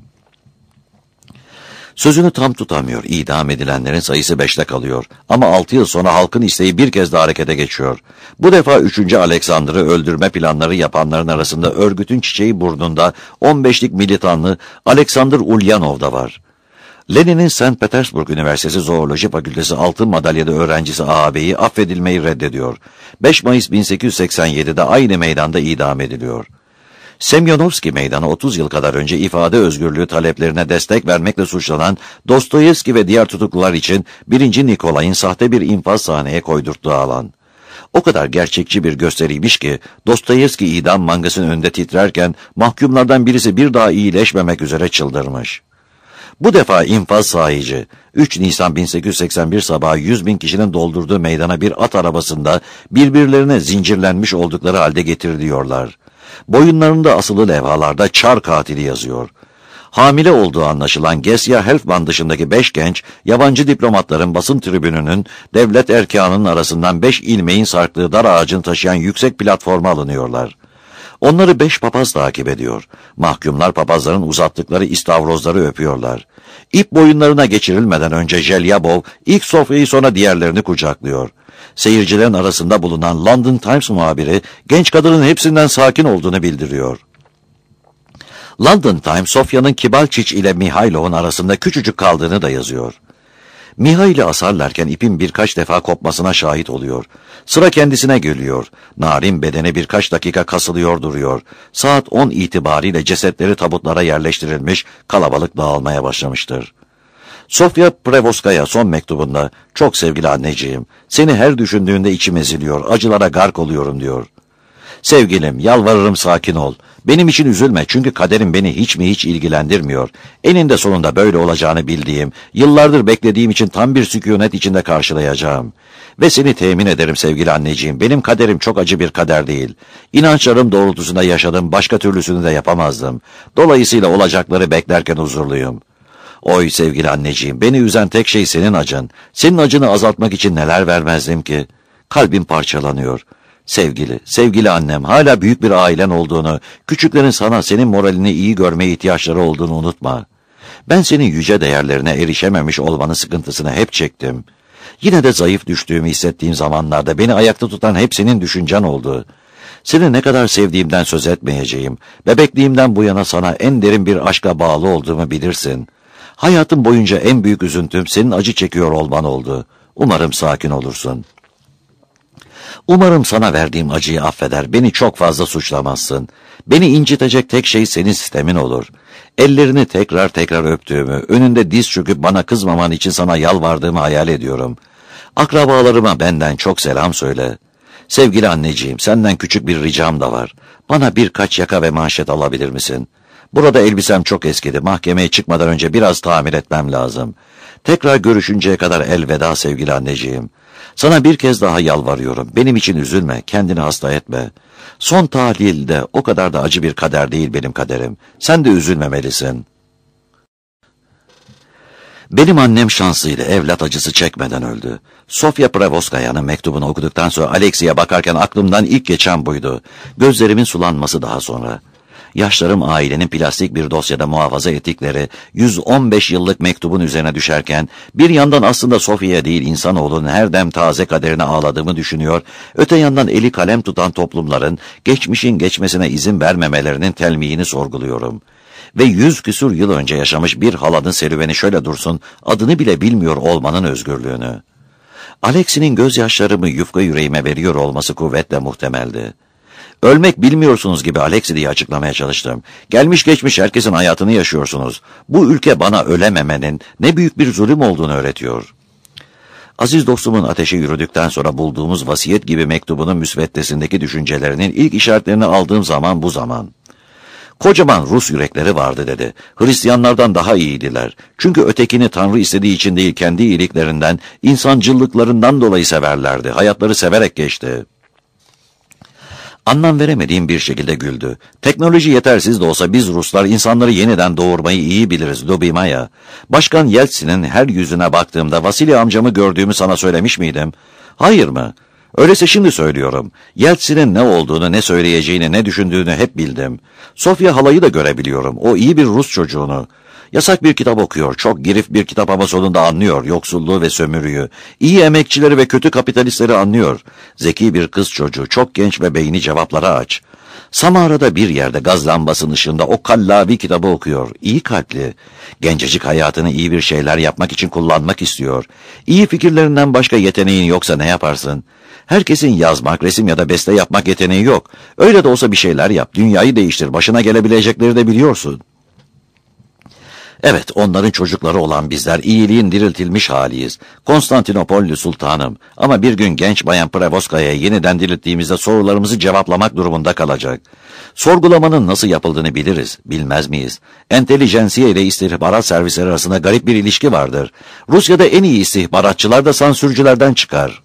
Sözünü tam tutamıyor, idam edilenlerin sayısı beşte kalıyor. Ama altı yıl sonra halkın isteği bir kez daha harekete geçiyor. Bu defa üçüncü Alexander'ı öldürme planları yapanların arasında örgütün çiçeği burnunda on beşlik militanlı Alexander Ulyanov da var. Lenin'in Saint Petersburg Üniversitesi Zooloji Fakültesi altın madalyalı öğrencisi ağabeyi affedilmeyi reddediyor. beş Mayıs bin sekiz yüz seksen yedi'de aynı meydanda idam ediliyor. Semyonovski meydanı otuz yıl kadar önce ifade özgürlüğü taleplerine destek vermekle suçlanan Dostoyevski ve diğer tutuklular için birinci Nikolay'ın sahte bir infaz sahneye koydurttuğu alan. O kadar gerçekçi bir gösteriymiş ki Dostoyevski idam mangasının önünde titrerken mahkumlardan birisi bir daha iyileşmemek üzere çıldırmış. Bu defa infaz sahici, üç Nisan bin sekiz yüz seksen bir sabahı yüz bin kişinin doldurduğu meydana bir at arabasında birbirlerine zincirlenmiş oldukları halde getiriliyorlar. Boyunlarında asılı levhalarda çar katili yazıyor. Hamile olduğu anlaşılan Gesya Helfman dışındaki beş genç, yabancı diplomatların basın tribününün devlet erkanının arasından beş ilmeğin sarktığı dar ağacını taşıyan yüksek platforma alınıyorlar. Onları beş papaz takip ediyor. Mahkumlar papazların uzattıkları istavrozları öpüyorlar. İp boyunlarına geçirilmeden önce Jelyabov ilk sofrayı sonra diğerlerini kucaklıyor. Seyircilerin arasında bulunan London Times muhabiri genç kadının hepsinden sakin olduğunu bildiriyor. London Times, Sofya'nın Kibalçiç ile Mihailov'un arasında küçücük kaldığını da yazıyor. Mihail'i asarlarken ipin birkaç defa kopmasına şahit oluyor. Sıra kendisine geliyor. Narin bedeni birkaç dakika kasılıyor duruyor. Saat on itibariyle cesetleri tabutlara yerleştirilmiş, kalabalık dağılmaya başlamıştır. Sofya Prevoskaya son mektubunda, çok sevgili anneciğim, seni her düşündüğünde içim eziliyor, acılara gark oluyorum diyor. Sevgilim, yalvarırım sakin ol. Benim için üzülme çünkü kaderim beni hiç mi hiç ilgilendirmiyor. Eninde sonunda böyle olacağını bildiğim, yıllardır beklediğim için tam bir sükunet içinde karşılayacağım. Ve seni temin ederim sevgili anneciğim, benim kaderim çok acı bir kader değil. İnançlarım doğrultusunda yaşadım, başka türlüsünü de yapamazdım. Dolayısıyla olacakları beklerken huzurluyum. Oy sevgili anneciğim, beni üzen tek şey senin acın. Senin acını azaltmak için neler vermezdim ki? Kalbim parçalanıyor. Sevgili, sevgili annem, hala büyük bir ailen olduğunu, küçüklerin sana senin moralini iyi görmeye ihtiyaçları olduğunu unutma. Ben senin yüce değerlerine erişememiş olmanın sıkıntısını hep çektim. Yine de zayıf düştüğümü hissettiğim zamanlarda beni ayakta tutan hep senin düşüncen oldu. Seni ne kadar sevdiğimden söz etmeyeceğim. Bebekliğimden bu yana sana en derin bir aşkla bağlı olduğumu bilirsin. Hayatım boyunca en büyük üzüntüm senin acı çekiyor olman oldu. Umarım sakin olursun. Umarım sana verdiğim acıyı affeder, beni çok fazla suçlamazsın. Beni incitecek tek şey senin sistemin olur. Ellerini tekrar tekrar öptüğümü, önünde diz çöküp bana kızmaman için sana yalvardığımı hayal ediyorum. Akrabalarıma benden çok selam söyle. Sevgili anneciğim, senden küçük bir ricam da var. Bana birkaç yaka ve manşet alabilir misin? Burada elbisem çok eskidi, mahkemeye çıkmadan önce biraz tamir etmem lazım. Tekrar görüşünceye kadar elveda sevgili anneciğim. Sana bir kez daha yalvarıyorum. Benim için üzülme, kendini hasta etme. Son tahlilde o kadar da acı bir kader değil benim kaderim. Sen de üzülmemelisin. Benim annem şanslıydı, evlat acısı çekmeden öldü. Sofya Prevoskaya'nın mektubunu okuduktan sonra Alexi'ye bakarken aklımdan ilk geçen buydu. Gözlerimin sulanması daha sonra. Yaşlarım ailenin plastik bir dosyada muhafaza ettikleri yüz on beş yıllık mektubun üzerine düşerken bir yandan aslında Sofya'ya değil insanoğlunun her dem taze kaderine ağladığımı düşünüyor, öte yandan eli kalem tutan toplumların geçmişin geçmesine izin vermemelerinin telmihini sorguluyorum. Ve yüz küsur yıl önce yaşamış bir haladın serüveni şöyle dursun, adını bile bilmiyor olmanın özgürlüğünü. Alexi'nin gözyaşlarımı yufka yüreğime veriyor olması kuvvetle muhtemeldi. Ölmek bilmiyorsunuz gibi Alexi diye açıklamaya çalıştım. Gelmiş geçmiş herkesin hayatını yaşıyorsunuz. Bu ülke bana ölememenin ne büyük bir zulüm olduğunu öğretiyor. Aziz dostumun ateşe yürüdükten sonra bulduğumuz vasiyet gibi mektubunun müsveddesindeki düşüncelerinin ilk işaretlerini aldığım zaman bu zaman. Kocaman Rus yürekleri vardı dedi. Hristiyanlardan daha iyiydiler. Çünkü ötekini Tanrı istediği için değil kendi iyiliklerinden, insancıllıklarından dolayı severlerdi. Hayatları severek geçti. Anlam veremediğim bir şekilde güldü. Teknoloji yetersiz de olsa biz Ruslar insanları yeniden doğurmayı iyi biliriz Lubimaya. Başkan Yeltsin'in her yüzüne baktığımda Vasili amcamı gördüğümü sana söylemiş miydim? Hayır mı? Öyleyse şimdi söylüyorum. Yeltsin'in ne olduğunu, ne söyleyeceğini, ne düşündüğünü hep bildim. Sofya halayı da görebiliyorum. O iyi bir Rus çocuğunu. Yasak bir kitap okuyor, çok girif bir kitap ama sonunda anlıyor yoksulluğu ve sömürüyü. İyi emekçileri ve kötü kapitalistleri anlıyor. Zeki bir kız çocuğu, çok genç ve beyni cevaplara aç. Samara'da bir yerde gaz lambasının ışığında o kallavi kitabı okuyor. İyi kalpli. Gencecik hayatını iyi bir şeyler yapmak için kullanmak istiyor. İyi fikirlerinden başka yeteneğin yoksa ne yaparsın? Herkesin yazmak, resim ya da beste yapmak yeteneği yok. Öyle de olsa bir şeyler yap, dünyayı değiştir, başına gelebilecekleri de biliyorsun. Evet, onların çocukları olan bizler iyiliğin diriltilmiş haliyiz. Konstantinopollü sultanım. Ama bir gün genç bayan Prevoskaya'yı yeniden dirilttiğimizde sorularımızı cevaplamak durumunda kalacak. Sorgulamanın nasıl yapıldığını biliriz, bilmez miyiz? Entelijensiye ile istihbarat servisleri arasında garip bir ilişki vardır. Rusya'da en iyi istihbaratçılar da sansürcülerden çıkar.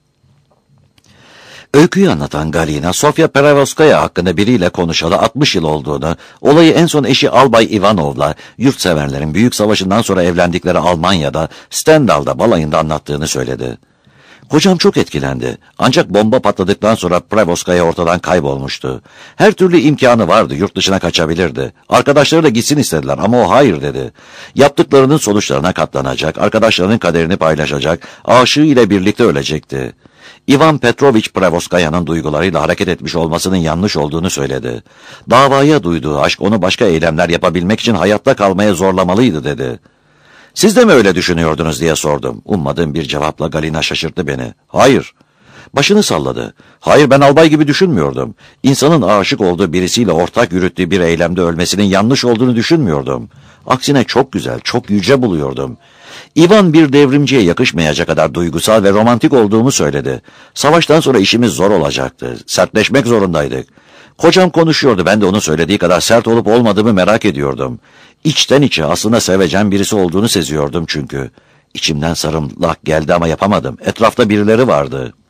Öyküyü anlatan Galina, Sofya Prevoskaya hakkında biriyle konuşalı altmış yıl olduğunu, olayı en son eşi Albay Ivanov'la yurtseverlerin büyük savaşından sonra evlendikleri Almanya'da, Stendhal'da balayında anlattığını söyledi. Kocam çok etkilendi. Ancak bomba patladıktan sonra Prevoskaya ortadan kaybolmuştu. Her türlü imkanı vardı, yurt dışına kaçabilirdi. Arkadaşları da gitsin istediler ama o hayır dedi. Yaptıklarının sonuçlarına katlanacak, arkadaşlarının kaderini paylaşacak, aşığı ile birlikte ölecekti. Ivan Petrovich Prevoskaya'nın duygularıyla hareket etmiş olmasının yanlış olduğunu söyledi. Davaya duyduğu aşk onu başka eylemler yapabilmek için hayatta kalmaya zorlamalıydı dedi. Siz de mi öyle düşünüyordunuz diye sordum. Ummadığım bir cevapla Galina şaşırttı beni. Hayır. Başını salladı. Hayır, ben albay gibi düşünmüyordum. İnsanın aşık olduğu birisiyle ortak yürüttüğü bir eylemde ölmesinin yanlış olduğunu düşünmüyordum. Aksine çok güzel, çok yüce buluyordum. Ivan bir devrimciye yakışmayacak kadar duygusal ve romantik olduğumu söyledi. Savaştan sonra işimiz zor olacaktı. Sertleşmek zorundaydık. Kocam konuşuyordu. Ben de onun söylediği kadar sert olup olmadığımı merak ediyordum. İçten içe aslında sevecen birisi olduğunu seziyordum çünkü. İçimden sarımlak geldi ama yapamadım. Etrafta birileri vardı.